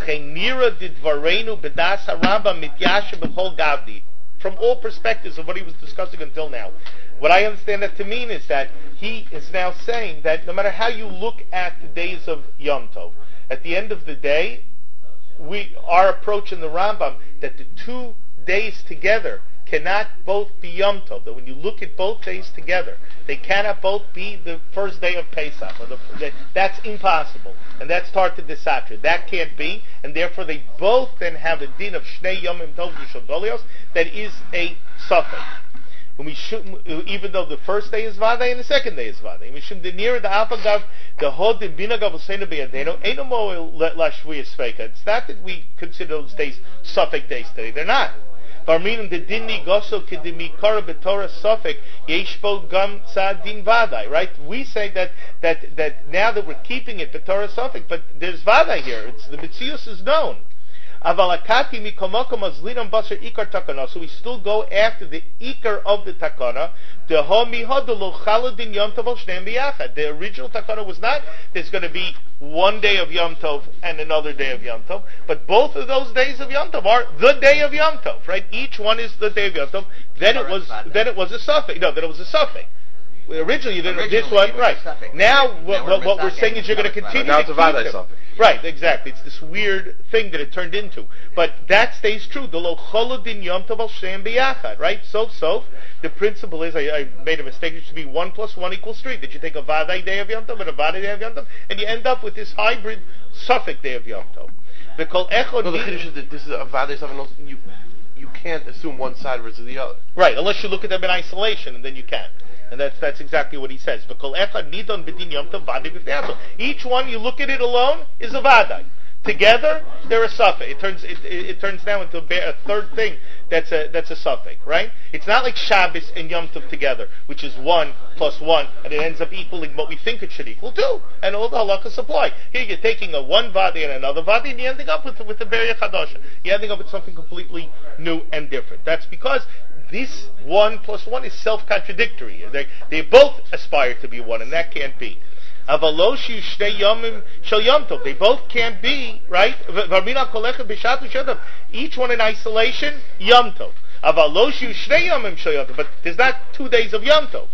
from all perspectives of what he was discussing until now. What I understand that to mean is that he is now saying that no matter how you look at the days of Yom Tov, at the end of the day, we our approach in the Rambam that the two days together cannot both be Yom Tov. That when you look at both days together, they cannot both be the first day of Pesach. Or the, the, that's impossible, and that's Tarta Desatra. That can't be, and therefore they both then have a din of Shnei Yomim Tov Yishod that is a suffix. When we should, even though the first day is Vaday and the second day is Vaday. We should near the Apagav, the Hod and Binagav Osena Be'adeno, Eino Mo Lashvuyas Feka. It's not that we consider those days Suffolk days today. They're not. Barminim the Dinni Goso Kedimi Kara Betorah Suffolk, Yeshpo Gam Tzad Din Vaday, right? We say that, that, that now that we're keeping it Betorah Suffolk, but there's Vaday here. It's, the Mitzius is known. So we still go after the ikar of the takana. The original takana was not there's going to be one day of Yom Tov and another day of Yom Tov, but both of those days of Yom Tov are the day of Yom Tov, right? Each one is the day of Yom Tov. Then it was then it was a suffix. No, then it was a suffix. Originally, you didn't this one, right? Now, what, what, what we're saying is you're going to continue now to keep them. Right, exactly. It's this weird thing that it turned into. But that stays true. The lo cholodin yom tov al shem biyachad, right? So, so, the principle is, I, I made a mistake, it should be one plus one equals three. Did you take a vadai day of Yom Tov and a vadai day of Yom Tov? And you end up with this hybrid suffix day of Yom Tov. The kol echod... No, the chiddush is that this is a vadai suffix, you, you can't assume one side versus the other. Right, unless you look at them in isolation, and then you can. And that's that's exactly what he says. Each one, you look at it alone, is a vadai. Together, they're a suffix. It turns it, it, it turns now into a, a third thing that's a that's a suffix, right? It's not like Shabbos and Yom Tov together, which is one plus one, and it ends up equaling what we think it should equal to, and all the halachas apply. Here you're taking a one vadi and another vadi, and you're ending up with with a beria chadasha. You're ending up with something completely new and different. That's because this one plus one is self-contradictory. They, they both aspire to be one, and that can't be. They both can't be, right? Each one in isolation, Yom Tov. But there's not two days of Yom Tov.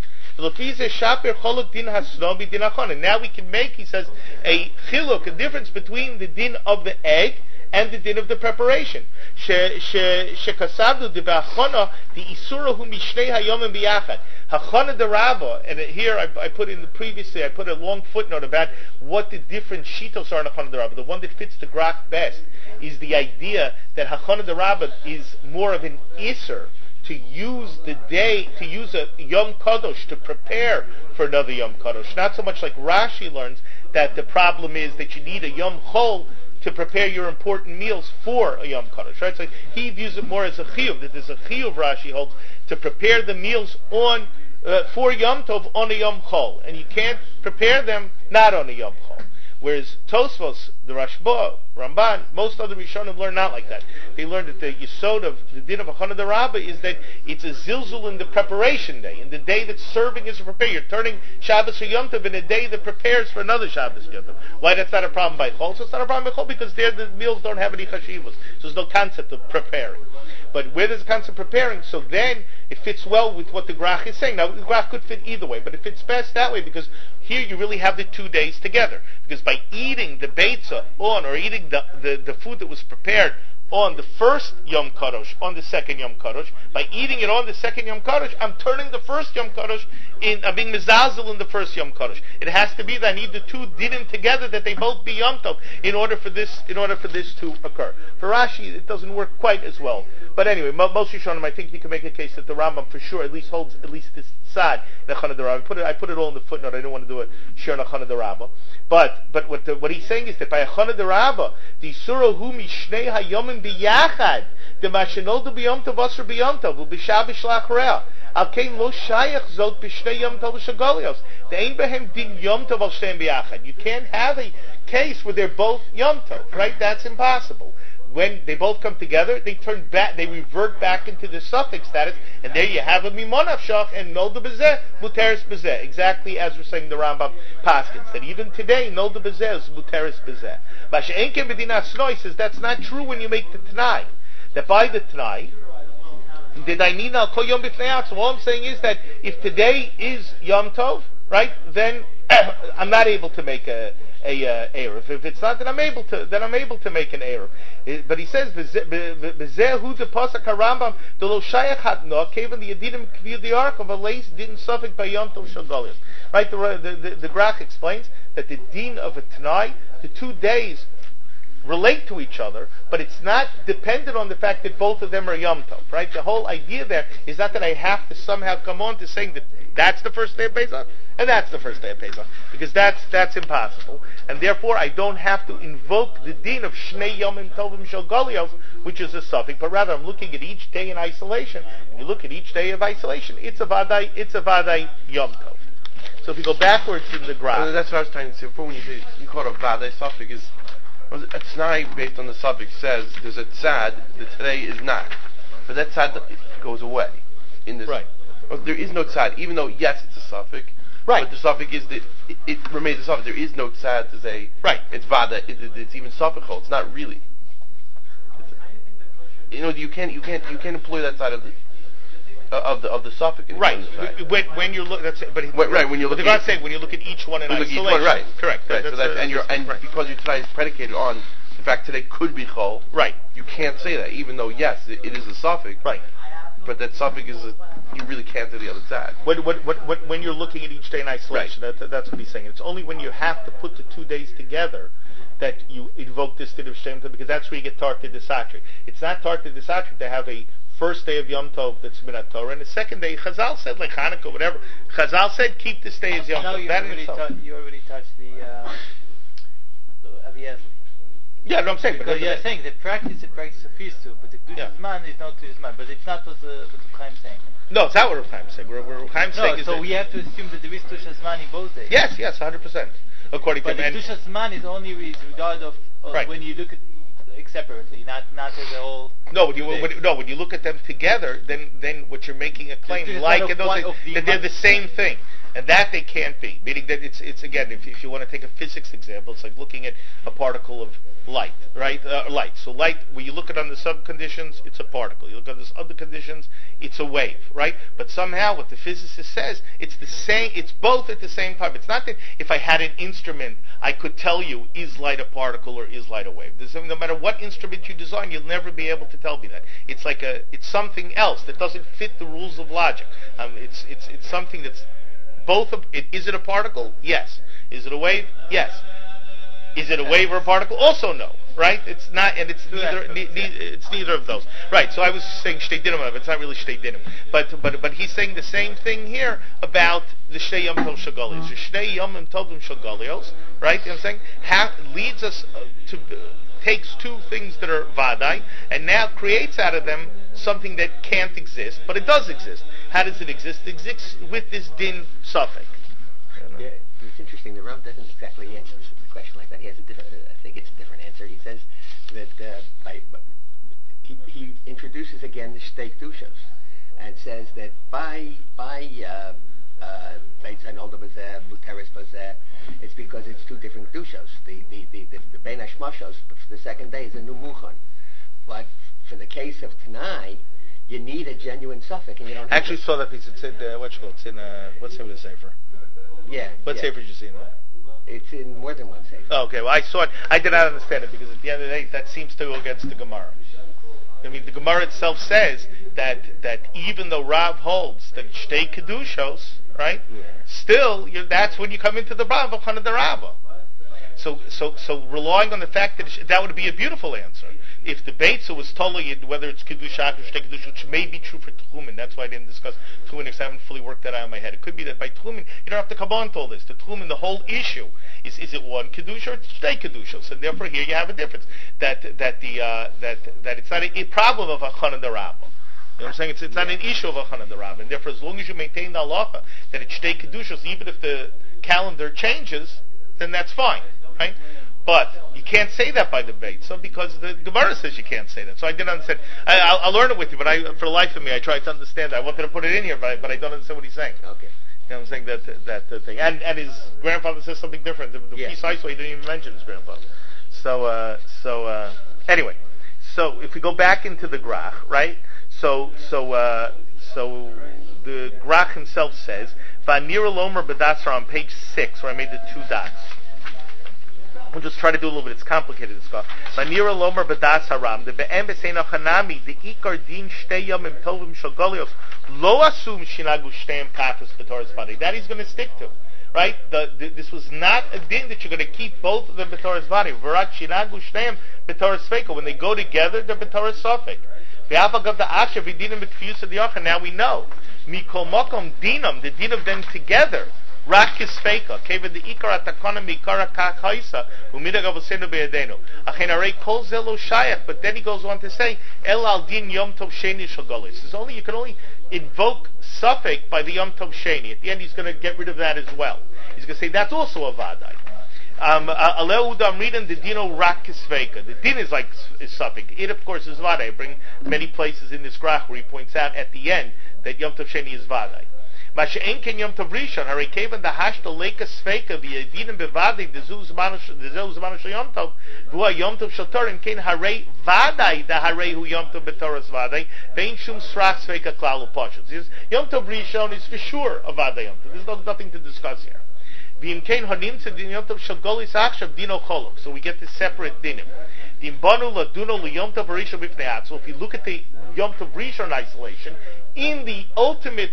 And now we can make, he says, a chiluk, a difference between the din of the egg and the din of the preparation. Shekasavdu de ba'achona the isura hu mishnei hayomim biyachad. Hachana de Rabba, and here I, I put in the previously I put a long footnote about what the different shitos are in Hachana de Rabba. The one that fits the graph best is the idea that Hachana de Rabba is more of an iser to use the day, to use a Yom Kadosh to prepare for another Yom Kadosh. Not so much like Rashi learns that the problem is that you need a Yom Chol to prepare your important meals for a Yom Kadosh, right? So he views it more as a chiyuv, that there's a chiyuv, Rashi holds, to prepare the meals on, uh, for Yom Tov on a Yom Chol. And you can't prepare them not on a Yom Chol. Whereas Tosfos the Rashba, Ramban, most other Rishonim learn not like that. They learn that the Yisod of the din of Achana D'Rabba is that it's a zilzul in the preparation day, in the day that serving is prepared. You're turning Shabbos or Yom Tov in a day that prepares for another Shabbos or Yom Tov. Why that's not a problem by Chol? So it's not a problem by Chol because there the meals don't have any chashivos. So there's no concept of preparing. But where there's a concept of preparing, so then it fits well with what the Grach is saying. Now, the Grach could fit either way, but it fits best that way because here you really have the two days together. Because by eating the Beitzah on, or eating the, the, the food that was prepared on the first Yom Kadosh, on the second Yom Kadosh, by eating it on the second Yom Kadosh, I'm turning the first Yom Kadosh in, I'm being mezazel in the first Yom Kadosh. It has to be that I need the two dinim together, that they both be Yom Tov, in order for this, in order for this to occur. For Rashi, it doesn't work quite as well. But anyway, most Rishonim, I think you can make a case that the Rambam for sure at least holds at least this sad in Achana D'Rabba. I put it, I put it all in the footnote. I don't want to do a share in Achana D'Rabba. But but what the, what he's saying is that by Achana D'Rabba, the Surah hu mishnei hayomim biyachad, the mashenoldu biyom tov asher biyom tov u'b'shabbos shlach re'ah. Al kein lo shayach zot b'shnei yom tov shagolios. The ein behem din yom tov al shteim biyachad. You can't have a case where they're both yom tov, right? That's impossible. When they both come together, they turn back, they revert back into the suffix status, and there you have a mimon afshach and nolda bezeh, muteris bezeh. Exactly as we're saying the Rambam Paskins, that even today, nolda bezeh is muteris bezeh. Masha'enke Medina Snoi says that's not true when you make the Tanai. That by the Tanai, the Dainina al kol yom b'fnei. So all I'm saying is that if today is Yom Tov, right, then I'm not able to make a a uh, eruv. If it's not, then I'm able to then I'm able to make an eruv. But he says bezehu de pasuk harambam de lo shayach hatno kaven the yedidim kviu the ark of a lace didn't suffix by yom tov shagolios. Right, the the the, the Grach explains that the din of a Tanai, the two days relate to each other, but it's not dependent on the fact that both of them are Yom Tov, right? The whole idea there is not that I have to somehow come on to saying that that's the first day of Pesach and that's the first day of Pesach, because that's that's impossible, and therefore I don't have to invoke the din of Shnei Yomim Tovim Shel Golios, which is a suffix, but rather I'm looking at each day in isolation. When you look at each day of isolation, it's a Vadai, it's a Vadai Yom Tov. So if you go backwards in the graph, well, that's what I was trying to say before. When you say you call it a Vadai suffix, is a T'nai based on the suffix says there's a tzad that today is not, but that tzad goes away in this. Right. Well, there is no tzad, even though yes, it's a suffix. Right. But the suffix is that it, it remains a suffix. There is no tzad to say. Right. It's vada. It, it, it's even suffical. It's not really. It's, you know, you can't you can't you can't employ that side of the. Uh, of the of the suffix. Right. When, when you look, that's it. But Wait, right when you look. But the God saying when you look at each one in look isolation. Each one, right. Correct. Right. That, so that's, a, and you're and right. because your tonight is predicated on the fact today could be chol. Right. You can't say that, even though yes, it, it is a suffix. Right. But that suffix is a, you really can't say the other side. When, when, when, when you're looking at each day in isolation, Right. that, that's what he's saying. It's only when you have to put the two days together that you invoke this din of Shem Tov, because that's where you get Tarta Desatri. It's not Tarta Desatri to have a first day of Yom Tov that's Minat Torah, and the second day, Chazal said, like Hanukkah, whatever, Chazal said, keep this day as Yom No, Tov. you That already, itself. tou- you already touched the uh, Aviyaz. Yeah, no, I'm saying. Because But you're saying the practice, the practice of Fistu, but the Kedushas Yeah. Man is not Kedushas Man, but it's not what the what the Chaim saying. no, it's not what Rav Chaim's saying. What Rav Chaim's saying No, is so that, we have to assume that there is Kedushas Man in both days. yes, yes, one hundred percent. According But to the him. And- Kedushas Man is only with regard of uh, Right. when you look at like, separately, not not as a whole. No, when you days. when, no when you look at them together, then then what you're making a claim It's like kind of in those one days, of the that they're the months. same thing, and that they can't be. Meaning that it's it's again, if if you want to take a physics example, it's like looking at a particle of light, right? Uh, light. So light, when you look at it under some conditions, it's a particle. You look at this other conditions, it's a wave, right? But somehow, what the physicist says, it's the same. It's both at the same time. It's not that if I had an instrument, I could tell you is light a particle or is light a wave. There's, no matter what instrument you design, you'll never be able to tell me that. It's like a, it's something else that doesn't fit the rules of logic. Um, it's it's it's something that's both. A, it, is it a particle? Yes. Is it a wave? Yes. Is it a wave or a particle? Also no, right? It's not, and it's neither. Ne, ne, it's neither of those, right? So I was saying shtei dinim, but it's not really shtei dinim. But but but he's saying the same thing here about the shtei yom tov shagolios. The shtei yom tovim shagolios, right? You know what I'm saying? Have, leads us uh, to uh, takes two things that are vadai and now creates out of them something that can't exist, but it does exist. How does it exist? It exists with this din suffix. Yeah, it's interesting. The Rav doesn't exactly answer the question like that, he has a different. I think it's a different answer. He says that uh, by, he, he introduces again the steak dushos, and says that by by uh, uh, it's because it's two different dushos. The the the the, the Ben Hashmashos for the second day is a new muchan, but for the case of Tanai, you need a genuine suffix, and you don't. I actually have saw that piece. It's in uh, what's it called? It's in uh, what's the Sefer? Yeah. What yeah. Sefer did you see in that? It's in more than one sefer. Oh, okay, well I saw it. I did not understand it because at the end of the day, that seems to go against the Gemara. I mean, the Gemara itself says that that even though Rav holds that shtei kedushos, right? Yeah. Still, you, that's when you come into the Rav of Chana the Rabbah. So, so, so relying on the fact that it, that would be a beautiful answer. If the Beitza was telling you whether it's Kedusha or Shtei Kedusha, which may be true for Tchumen, that's why I didn't discuss Tchumen because I haven't fully worked that out in my head. It could be that by Tchumen, you don't have to come on to all this. The Tchumen, the whole issue is, is it one Kedusha or Shtei Kedusha? So therefore here you have a difference. That, that the, uh, that, that it's not a, a problem of a Chana the Rabbah. You know what I'm saying? It's, it's not an issue of a Chana the Rabbah. And therefore as long as you maintain the halacha that it's Shtei Kedushas, even if the calendar changes, then that's fine, right? But you can't say that by the Beitza because the Gemara says you can't say that. So I didn't understand. I, I'll, I'll learn it with you, but I, for the life of me, I tried to understand it. I wanted to put it in here, but I, but I don't understand what he's saying. Okay. You know what I'm saying? That that, that thing. And and his grandfather says something different. The, the Yeah. piece I saw, he didn't even mention his grandfather. So uh, so uh, anyway, so if we go back into the Grach, right? So so uh, so the Grach himself says, "Vanira Lomer B'Datzar" on page six, where I made the two dots. We'll just try to do a little bit. It's complicated, this stuff. Vanira Lomer B'das Haram. The Be'em B'sein Achanami. The Ikar Din Shtei Yomim Tovim Shogolios. Lo Asum Shinagu Shteim Kafis B'Torah's Vadi. That he's going to stick to. Right? The, the, this was not a din that you're going to keep both of them B'Torah's Vadi. V'rat Shinagu Shteim B'Torah's Feiko. When they go together, they're B'Torah's Sofik. V'Afagav the Asher V'Dinim B'Kfiyus of the Yachan. Now we know. Mikol Mokom Dinam. The din of them together. Rakis Feika, Kevin the Ikar Atakona Mikara Kakaisa, Umidaga Vasenu Beadeno. Achenare Kol Zelo Shayak, but then he goes on to say, El Al Din Yom Tov Sheni Shogolis. It's only you can only invoke suffix by the Yom Tov Sheni. At the end he's going to get rid of that as well. He's going to say that's also a Vadai. Um Aleu Udam Reading the Dino Rakis Feika. The din is like is suffix. It of course is Vadai. I bring many places in this graph where he points out at the end that Yom Tov Sheni is Vadai. Mashe'en ken Yom Tov Rishon, hare kevan the hashto leika sveika v'yedinim bevadi dezu zmanu shel Yom Tov v'ua Yom Tov shel Torah ken hare vadai the hare hu Yom Tov b'Torah's vadai vein shum srach sveika klal u'poshut. Yom Tov Rishon is for sure a vadai Yom Tov. There's no, nothing to discuss here. V'im ken hanim tzedin Yom Tov shel golis achshav dino cholok. So we get the separate dinim. Dimbanu laduno liyom Tov Rishon b'fnei at. So if you look at the Yom Tov Rishon isolation, in the ultimate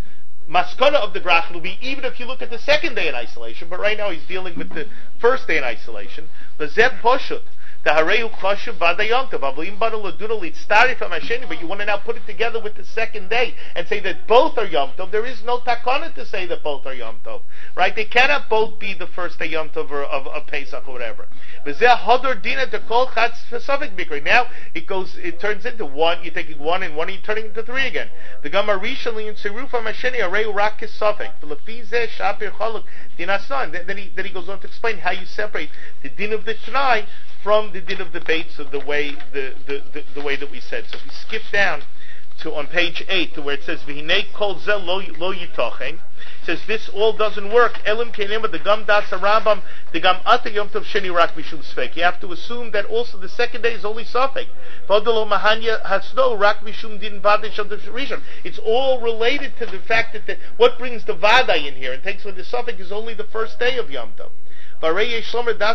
Maskana of the Grach will be even if you look at the second day in isolation, but right now he's dealing with the first day in isolation. L'zeh poshut, the hareu chashuv v'ada Yom Tov, avlim banu l'duna litztari from Hasheni, but you want to now put it together with the second day and say that both are Yom Tov. There is no takana to say that both are Yom Tov, right? They cannot both be the first day Yom Tov or of, of Pesach or whatever. L'zeh hodor dina to kol chatz fesavik mikri. Now it goes, it turns into one. You're taking one and one, and you're turning into three again. The gamar rishonly in seru from Hasheni hareu rakis safik. L'fizeh shapir chaluk dinasan. Then he then he goes on to explain how you separate the din of the Tanai from the din of the Beitza of the way the, the, the, the way that we said. So if we skip down to on page eight to where it says V'hinei kol zel lo lo yitochen, says this all doesn't work. Elim kenim the gam das Rambam the gam ata Yom Tov Sheni rak mishum sfek. You have to assume that also the second day is only safek. V'odelo mahanya hasno rak mishum din vadei shel rishon. It's all related to the fact that the, what brings the vadai in here and takes when the safek is only the first day of Yom Tov. Here's where now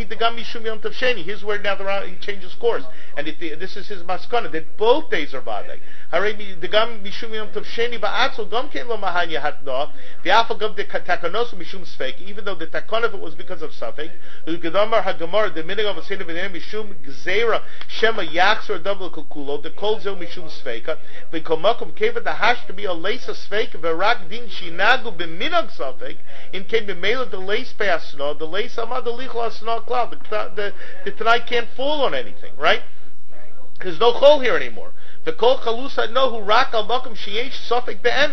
the Ram he changes course, and it, this is his maskana that both days are vadai. The gam mishum Yom Tov Sheni ba'atzel gam ken lo mahanya hatno. The afagav the takanos mishum sfek. Even though the takon of it was because of safek. The gedamar hagamar the minig of a sin of an mishum gzeira shema yachzor double kukulo. The kol zel mishum sfeka. The komakum keva the hash to be a lace of sfek. Verak din shinagu b'minag safek. In came b'meila the lace peasno. The lace amad the lichla asno cloud. The the the Tanai can't fall on anything, right? There's no chol here anymore. The kol chalusa no who rak al makom sheyesh safek be'emes.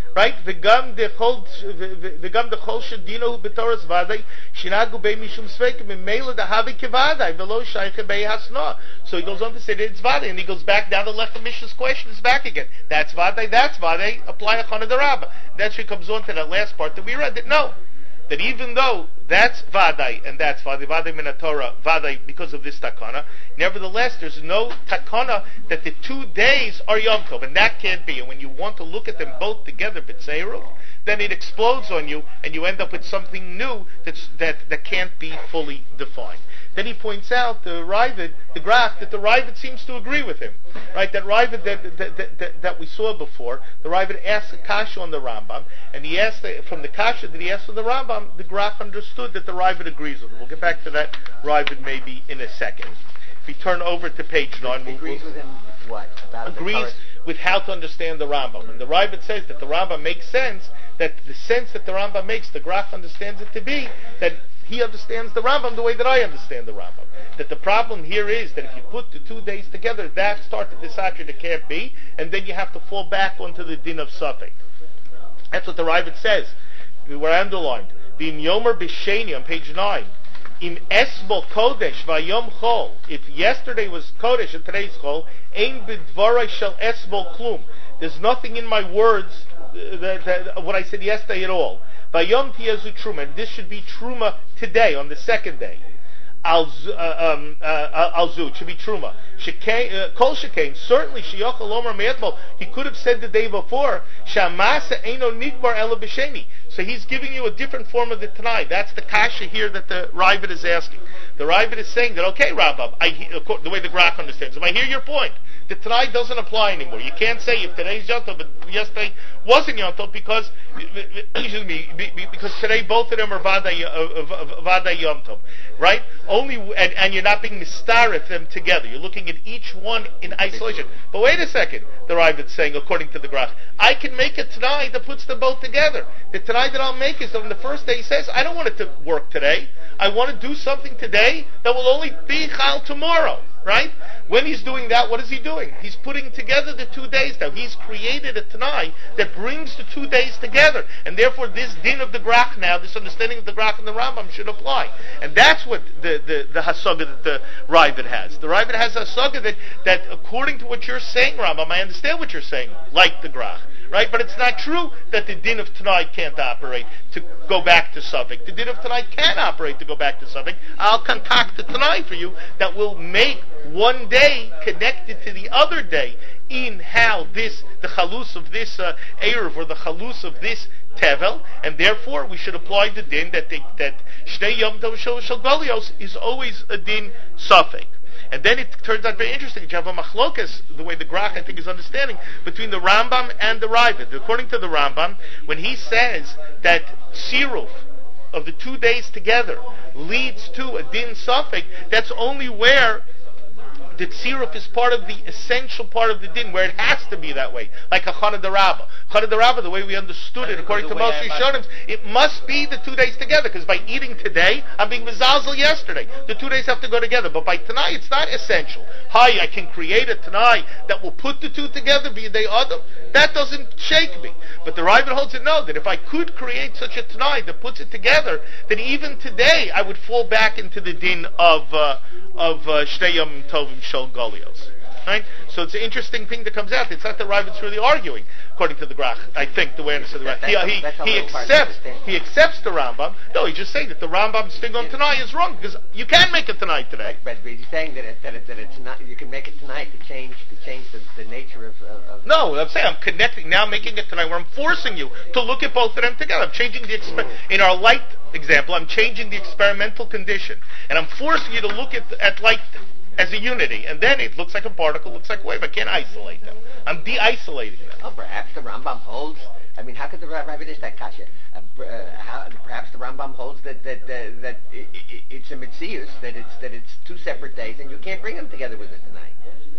Right? V'gam dechol v'gam dechol shedino b'toras vaday shinagu bei mishum sveikim memela dahavi kevaday v'lo shayche bei hasna. So he goes on to say that it's vaday, and he goes back down to Lechem Mishnah's question. Is back again. That's vaday. That's vaday. Apply a chana derabba. Then she comes on to that last part that we read. That no, that even though that's vaday and that's vaday, vaday minatora, vaday because of this takana, nevertheless there's no takana that the two days are Yom Tov, and that can't be. And when you want to look at them both together, b'tzeiruv, then it explodes on you, and you end up with something new that's, that that can't be fully defined. Then he points out the Ravid, the graph, that the Ravid seems to agree with him, right? That Ravid that, that, that, that, that we saw before, the Ravid asked a kasha on the Rambam, and he asked the, from the kasha that he asked on the Rambam, the graph understood that the Ravid agrees with him. We'll get back to that Ravid maybe in a second. If we turn over to page nine, we'll, agrees we'll, with him what? About agrees the with how to understand the Rambam. And the Ravid says that the Rambam makes sense, that the sense that the Rambam makes, the graph understands it to be, that he understands the Rambam the way that I understand the Rambam. That the problem here is that if you put the two days together, that starts to decide that can't be, and then you have to fall back onto the din of Safek. That's what the Ravid says. We're underlined. The Yomer B'Sheni on page nine. Im esbo kodesh vayom chol. If yesterday was kodesh and today's chol, ein b'dvaray shel esbo klum. There's nothing in my words uh, that, that, what I said yesterday at all. Vayom tiyazu truma, and this should be truma today on the second day. Al uh, um, uh, alzu, it should be truma. Uh, Kol shekain, certainly sheyachol omer me'etmol. He could have said the day before, shamasa eino nigbar ela b'sheni. So he's giving you a different form of the Tanai. That's the kasha here that the Ravid is asking. The Ravid is saying that, okay, Rambam, I, the way the graph understands him, I hear your point. The Tanai doesn't apply anymore. You can't say if today's Yom Tov, but yesterday wasn't Yom Tov because, excuse me, because today both of them are Vada, uh, Vada Yom Tov, right? Only, and, and you're not being mistareth them together. You're looking at each one in isolation. But wait a second, the Ravid's saying, according to the graph, I can make a Tanai that puts them both together. The Tanai that I'll make is that on the first day he says, I don't want it to work today. I want to do something today that will only be Chal tomorrow. Right? When he's doing that, what is he doing? He's putting together the two days now. He's created a Tanai that brings the two days together. And therefore this din of the Grach now, this understanding of the Grach and the Rambam should apply. And that's what the, the, the Hasaga that the Ravid has. The Ravid has a Hasaga that, that according to what you're saying, Rambam, I understand what you're saying, like the Grach. Right? But it's not true that the din of Tanai can't operate to go back to Suffolk. The din of Tanai can operate to go back to Suffolk. I'll concoct a Tanai for you that will make one day connected to the other day in how this, the chalus of this uh, Erev or the chalus of this Tevel, and therefore we should apply the din that they, that Shnei Yom Tov Shel Golios is always a din Suffolk. And then it turns out very interesting. You have a machlokas, the way the Grach, I think, is understanding, between the Rambam and the Ravid. According to the Rambam, when he says that Siruf of the two days together leads to a din suffix, that's only where the tziruf is part of the essential part of the din, where it has to be that way, like a chana derabba. Chana derabba, the way we understood it, according to Moshe Shonim, it must be the two days together, because by eating today, I'm being mezazel yesterday. The two days have to go together, but by Tanai, it's not essential. Hi, I can create a Tanai that will put the two together, be they adam. That doesn't shake me. But the Ravid holds it no, that if I could create such a Tanai that puts it together, then even today I would fall back into the din of uh, of Shnei Yom Tovim Shel Golios. Right? So it's an interesting thing that comes out. It's not that Ravid's really arguing, according to the Grach. I think the way I understand the Grach. He, he, he accepts he accepts the Rambam. No, he's just saying that the Rambam's thing on Tanai is wrong, because you can make a Tanai today. But, but he's saying that, it, that, it, that it's not. You can make it tonight to change to change the, the nature of. of no, I'm saying I'm connecting now, making it tonight, where I'm forcing you to look at both of them together. I'm changing the exper- in our light example. I'm changing the experimental condition, and I'm forcing you to look at at light as a unity, and then it looks like a particle, looks like a wave. I can't isolate them. I'm de-isolating them. Oh, perhaps the Rambam holds. I mean, how could the Ravid is that kasha? Uh, uh, how, perhaps the Rambam holds that that uh, that it, it, it's a mitzius, that it's that it's two separate days, and you can't bring them together with it tonight.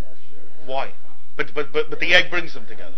Why? But but but but the egg brings them together.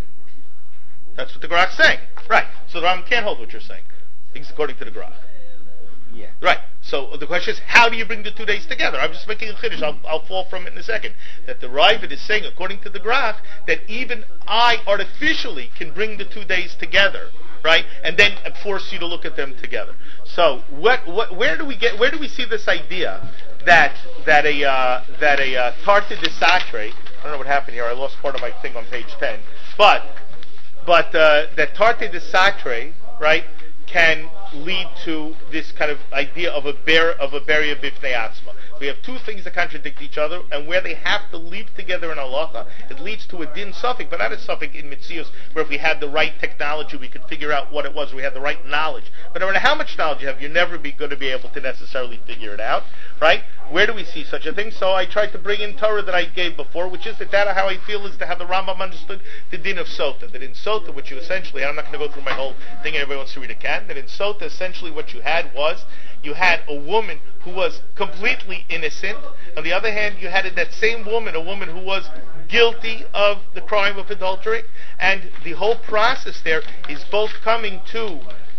That's what the Grach's saying, right? So the Rambam can't hold what you're saying, according to the Grach. Yeah. Right. So the question is, how do you bring the two days together? I'm just making a chiddush. I'll, I'll fall from it in a second. That the Ravid is saying, according to the Grach, that even I artificially can bring the two days together, right? And then force you to look at them together. So what, what, where do we get? Where do we see this idea that that a uh, that a uh, tarte de sacre? I don't know what happened here. I lost part of my thing on page ten. But but uh, that tarte de sacre, right, can lead to this kind of idea of a ber of a beria bifnei atzma. We have two things that contradict each other, and where they have to live together in halacha, it leads to a din suffix, but not a suffix in mitzios, where if we had the right technology, we could figure out what it was. We had the right knowledge. But no matter how much knowledge you have, you're never be going to be able to necessarily figure it out, right? Where do we see such a thing? So I tried to bring in Torah that I gave before, which is that, that how I feel is to how the Rambam understood the din of sota. That in sota, which you essentially, I'm not going to go through my whole thing, everybody wants to read a can, that in sota, essentially what you had was, you had a woman who was completely innocent. On the other hand, you had that same woman, a woman who was guilty of the crime of adultery. And the whole process there is both coming to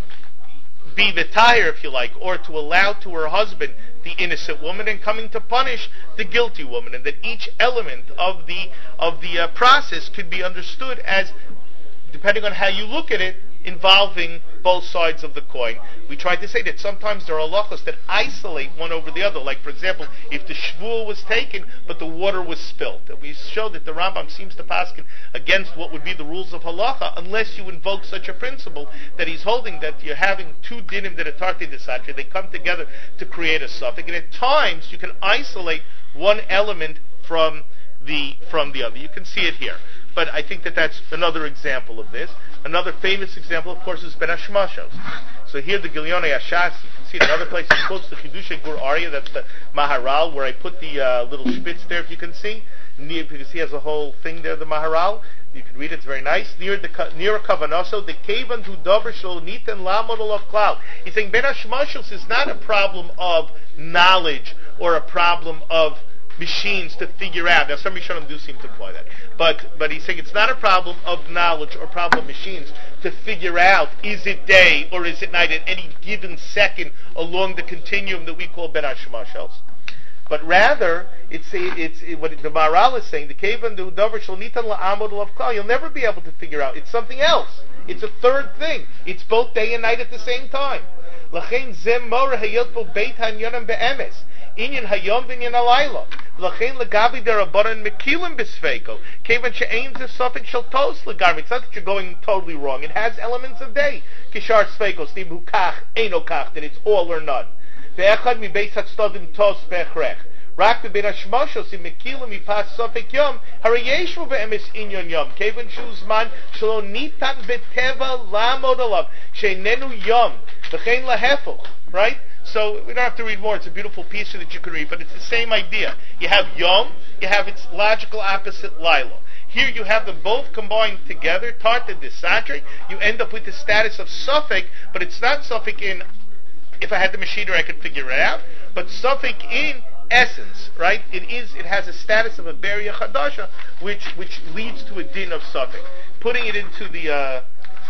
be the tire, if you like, or to allow to her husband the innocent woman, and coming to punish the guilty woman. And that each element of the of the uh, process could be understood as, depending on how you look at it, involving both sides of the coin. We tried to say that sometimes there are halachos that isolate one over the other. Like, for example, if the shvuah was taken, but the water was spilt. And we showed that the Rambam seems to paskin against what would be the rules of halacha, unless you invoke such a principle that he's holding that you're having two dinim that are tarte de sacre. They come together to create a suffix. And at times, you can isolate one element from the from the other. You can see it here. But I think that that's another example of this. Another famous example, of course, is Ben Hashmashos. So here the Gilyonei Hashas, you can see it in other places. He quotes the Chidushei Gur Aryeh, that's the Maharal, where I put the uh, little spitz there, if you can see. Near, because he has a whole thing there, the Maharal. You can read it, it's very nice. Near the near Kavanoso, the Kevan to Dover Shol Nitan Lamodol of Cloud. He's saying Ben Hashmashos is not a problem of knowledge or a problem of machines to figure out. Now, some Rishonim do seem to apply that. But but he's saying it's not a problem of knowledge or problem of machines to figure out, is it day or is it night at any given second along the continuum that we call Ben Hashmashos. But rather, it's a, it's it, what the Maharal is saying, the Kevan du Davar Shel Nitan La'amod Olav Klal, you'll never be able to figure out. It's something else. It's a third thing. It's both day and night at the same time. L'chein zem mora hayot bo beit hanyonim be'emes. Inyan hayom v'inyan alayla. L'chein legavi derabanan mekilim b'sfeiko. Kevan she'ein zesofik shel tos legarmi. It's not that you're going totally wrong. It has elements of day. Kishar sfeiko, stim hu kach, eino kach, that it's all or none. Ve'echad mi beis hatzodim tos ve'echrech. Rak be'ben hashmashos im mekilim mipas sofik yom, hara yeshvu be'emes inyan yom. Kevan shu zman shelo nitan beteva lamod alav. She'nenu yom. V'chein lahefuch. Right? So we don't have to read more. It's a beautiful piece that you can read, but it's the same idea. You have Yom, you have its logical opposite Lila. Here you have them both combined together, tarte de sacre. You end up with the status of suffix, but it's not suffix in, if I had the machinery I could figure it out, but suffix in essence, right? It is. It has a status of a beria chadasha, which which leads to a din of suffix. Putting it into the uh,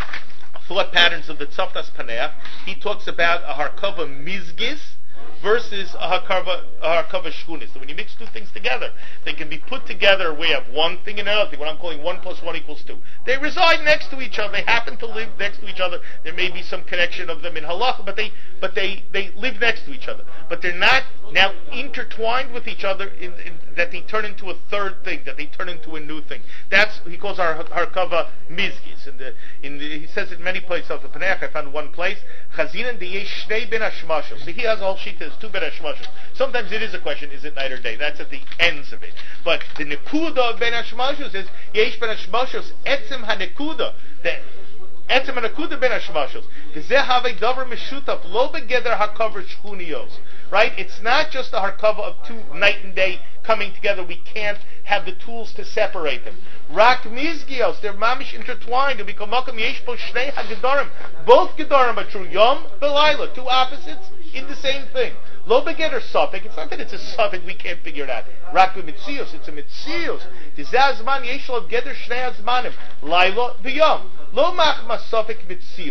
thought patterns of the Tzafnas Paneach, he talks about a harkava mizgis versus a harkava, a harkava shchunis. So when you mix two things together, they can be put together. We have one thing and another thing, what I'm calling one plus one equals two. They reside next to each other. They happen to live next to each other. There may be some connection of them in halacha, but they but they, they live next to each other. But they're not now intertwined with each other in, in that they turn into a third thing, that they turn into a new thing. That's, he calls our harkava mizgis. In the, in the, he says it many places of the Paneach. I found one place, chazinan deyesh shnei ben hashmashos. So he has a whole sheet, there's two ben hashmashos. Sometimes it is a question, is it night or day? That's at the ends of it. But the nekuda of ben hashmashos is, yesh ben hashmashos etzem ha-nekuda. The etzem ha-nekuda ben hashmashos. V'zeh havei davar meshutaf, lo begeder ha-cover shchuniyos. Right? It's not just a harkava of two night and day coming together. We can't have the tools to separate them. Rak mizgios, they're mamish intertwined. Both gedarim are true. Yom, belayla, two opposites in the same thing. Lo begeder suffix. It's not that it's a suffix we can't figure it out. Rak b'mitzios, it's a mitzios. Dizazman yeshlo geder shnei azmanim. Laila v'yom. Lo machma suffix mitzios.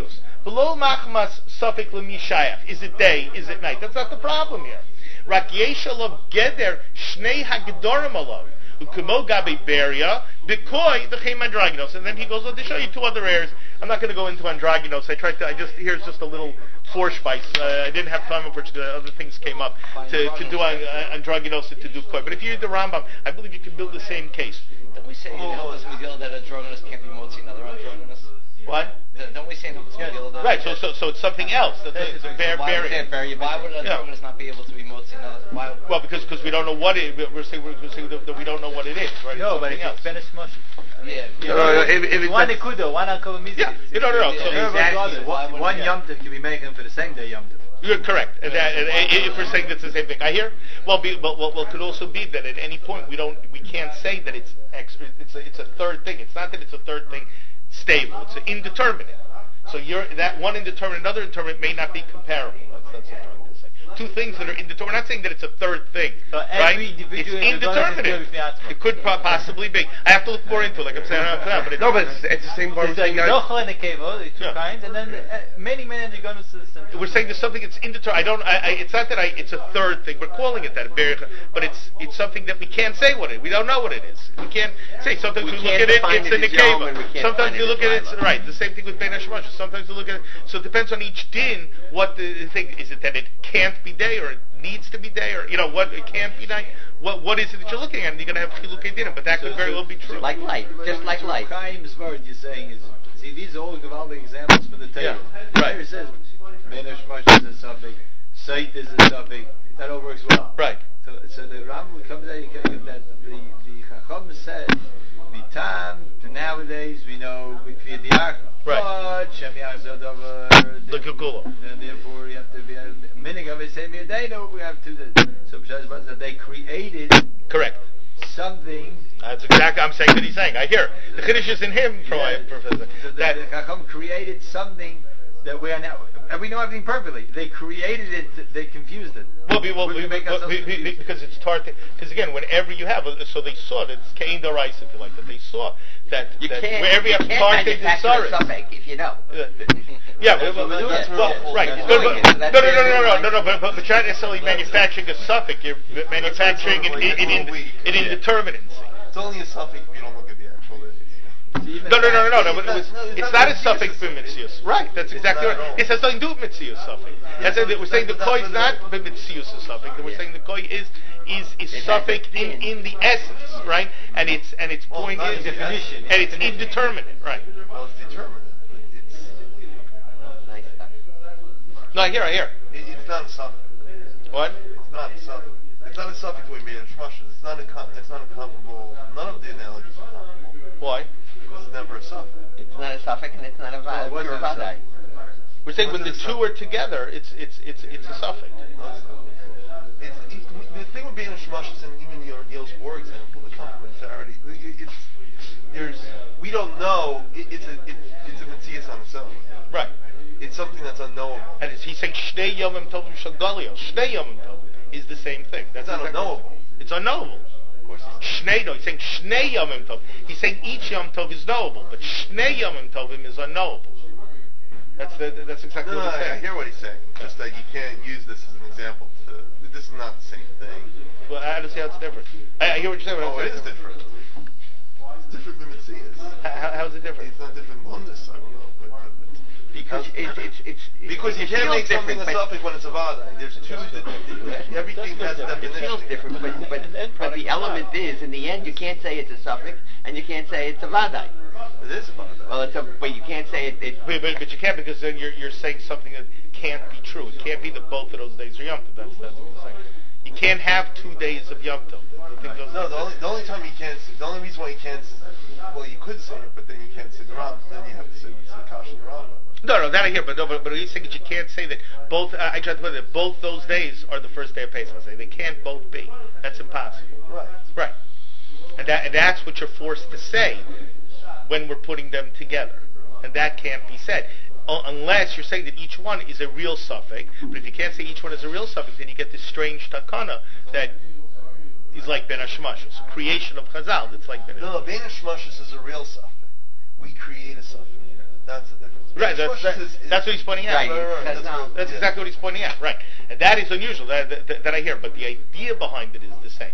Below machmas suffix lemishayach. Is it day? Is it night? That's not the problem here. Rak yeshalav geder shnei hagdorim alav. Ukemo gabe beria bikoi the chem androgynos. And then he goes on to show you two other errors. I'm not going to go into androgynos. I tried to. I just here's just a little forspice. Uh, I didn't have time, unfortunately. Other things came up to, to do uh, androgynos and to do koi. But if you read the Rambam, I believe you can build the same case. Don't we say in Hilchos Megillah that androgynous can't be motzi another androgynous? What? Don't we say in Hilchos Megillah that? Right. So so so it's something else. That's a, it's a bear, why, would bearing. it, why would an androgynous yeah. not be able to be motzi another? Why? Well, because because we don't know what it. We're saying we're saying that, that we don't know what it is, right? No, but it's Spanish Moshe. Yeah. No, no, no, if, if it's one nekuda, one uncover mitzvah. Yeah. No, no, no. So exactly. One, one Yom Tov can be making for the same day Yom Tov. You're correct. And that, and, and if we're saying that's the same thing, I hear. Well, be, well, well, well, it could also be that at any point we don't, we can't say that it's extra. It's a, it's a third thing. It's not that it's a third thing stable. It's an indeterminate. So you're that one indeterminate, another indeterminate may not be comparable. That's, that's what I'm trying to say. Two things that are indeterminate. We're not saying that it's a third thing, so right? It's indeterminate. It could po- possibly be. I have to look more into it. Like I'm saying, I don't know, but it's, no, but it's, it's the same bar. There's like Zocha and a Keva, the two yeah. kinds, and then uh, many, many androgynos. We're saying there's something that's indeterminate. I don't. I, I, it's not that I. It's a third thing. We're calling it that, but it's it's something that we can't say what it is. We don't know what it is. We can't say. Sometimes we, we look at it. It's in the Keva. Sometimes you look at it. It's, right. The same thing with Ben Hashemash. Sometimes you look at it. So it depends on each din. What the thing is? It that it can't be day or it needs to be day, or you know what, it can't be night. What what is it that you're looking at? And you're going to have chilukei dinim, but that so, could very so, well be true. Like light, just like light. Chaim's word you're saying is, see, these are all Gavaldic examples from the table. Yeah. Right. It says Ben Hashemash is a suffix, Sait is a suffix. That all works well. Right. So, so the Rambam comes out that the the Chacham said, Mitam to nowadays we know with V'yadiach. Right. But Shem Yachzod over the Kukula. Then therefore you have to be a meaning of it. Say they know we have to. The, so that they created. Correct. Something. That's exactly. I'm saying that he's saying. I hear the Kiddush is in him, yeah, Professor. So the, that the Chacham created something that we are now, and we know everything perfectly. They created it. They confused it. Well, be, well, we, we, make well be, be, because it's hard. Because again, whenever you have, a, so they saw that it's Kain Dorais, if you like, that they saw that, you that can't, wherever you, you have Tartek and Saris. If you know. Yeah, well, well, well, well right. No, no, no, no, no, no, no, no, but, but, but you're not necessarily manufacturing a suffix. You're manufacturing an, an, an, an indeterminacy. It's only a suffix if you don't look at the actual days. No, no, no, no, no. It was, it's not a suffix for Mitzius. Right, that's exactly right. It has nothing to do with Mitzius suffix. That's it. We're saying the koi is not Mitzius suffix. We're saying the koi is is is suffix in in the essence, right? And it's and its point is definition, and it's indeterminate, right? Well, it's determinate. It's nice stuff. No, I hear, I hear. It's not a suffix. What? It's not a suffix. It's not a suffix we made in Shmashas. It's not a com- it's not a comparable. None of the analogies are comparable. Why? Because it's never a suffix. It's not a suffix and it's not a va- well, pure vadai. We're saying when the two are together, it's it's it's it's a suffix. No, it's not. It's, it, the thing with being in Shmashas and even your Niels Bohr example, the complementarity, it, it's there's we don't know. It, it's a it, it's a Matthias on its own. Right. It's something that's unknowable. And it's, he's saying Shnei Yomim Tovim Shagalio. Shnei Yomim Tovim is the same thing. That's it's exactly unknowable. It's unknowable. Of course. Shnei, no, he's saying Shnei Yomim Tov. He's saying each Yom Tov is knowable, but Shnei Yomim Tovim is unknowable. That's the, that's exactly no, what he's no, saying. I hear what he's saying. Just that you can't use this as an example to. This is not the same thing. Well, I don't see how it's different. I, I hear what you're saying. Oh, it is different. It's different from Mitzias. How, how is it different? It's not different from this. I don't know. But, but because it's, it's, it's, because it, you can't make something a suffix when it's a vada. There's two. Everything has a definition. It feels different, but, but, but the element is, in the end, you can't say it's a suffix and you can't say it's a vadai. It is a vada. Well, it's a, but you can't say it. it but, but, but you can't, because then you're you're saying something that can't be true. It can't be that both of those days are Yom Tov. That's that's what you're saying. You can't have two days of Yom Tov. Right. No, the only the only time you can't, the only reason why you can't, well, you could say it, but then you can't say the Rambam. Then you have to say the Kash and the Rambam. No, no, that I hear, but no, but, but he's saying that you can't say that both. Uh, I tried to put it that both those days are the first day of Pesach. I say they can't both be. That's impossible. Right. Right. And that and that's what you're forced to say when we're putting them together, and that can't be said uh, unless you're saying that each one is a real suffix. But if you can't say each one is a real suffix, then you get this strange takana that is like Ben Hashemashos, creation of Chazal. That's like Ben. No, no, Ben Hashemashos is a real suffix. We create a suffix. That's the difference. Right, that's, that, Is- is- that's what he's pointing out. Right, That's, that's not- That's yeah. exactly what he's pointing out, right. And that is unusual, that, that, that I hear, but the idea behind it is the same.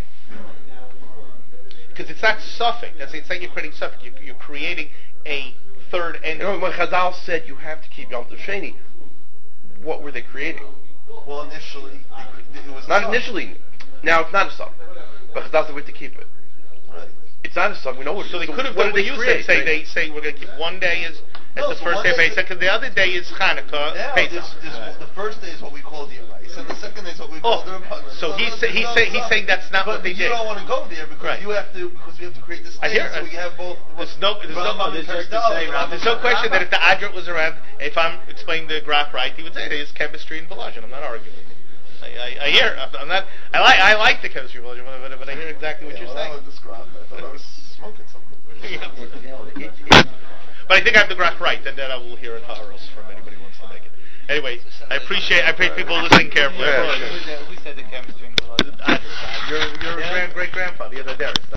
Because it's not suffix, that's, it's like you're creating suffix, you're, you're creating a third You entity. know, when Chazal said you have to keep Yom Tov Sheni, what were they creating? Well, initially, they, it was Not a sub. initially. Now it's not a sub. But Chazal said we have to keep it. Right. It's not a sub. We know what it So is. they could have what done did what you create? said, say, they say we're going to keep one day as, as No, the so first one day of day- Pesach, and the other day is Hanukkah, Now, Pesach. this, this, the first day is what we call the Arais, and the second day is what we call Oh, the Repugnance. so he's no, say- he's no, say- no, he's no. saying that's not but what they you did. don't want to go there because Right. you have to because we have to create this I thing hear so it. we have both. There's no, there's no, Rambam there's and just to Perek say Dalet, Rambam. There's no question that if the Adrat was around, if I'm explaining the graph right, he would say there's chemistry in Volozhin. I'm not arguing. I, I, I hear. I'm not. I like. I like the chemistry of Volozhin, but, but I hear exactly what Yeah, you're well, saying. I was described. I thought I was smoking something. Yeah. It, you know, it, it, But I think I have the graph right, and then I will hear it Haros from anybody who wants to make it. Anyway, I appreciate. I appreciate people listening carefully. Yeah, I appreciate Who it. said- who said the chemistry in the Adrat. Your your Yeah. grand great grandfather. Yeah, the Derek.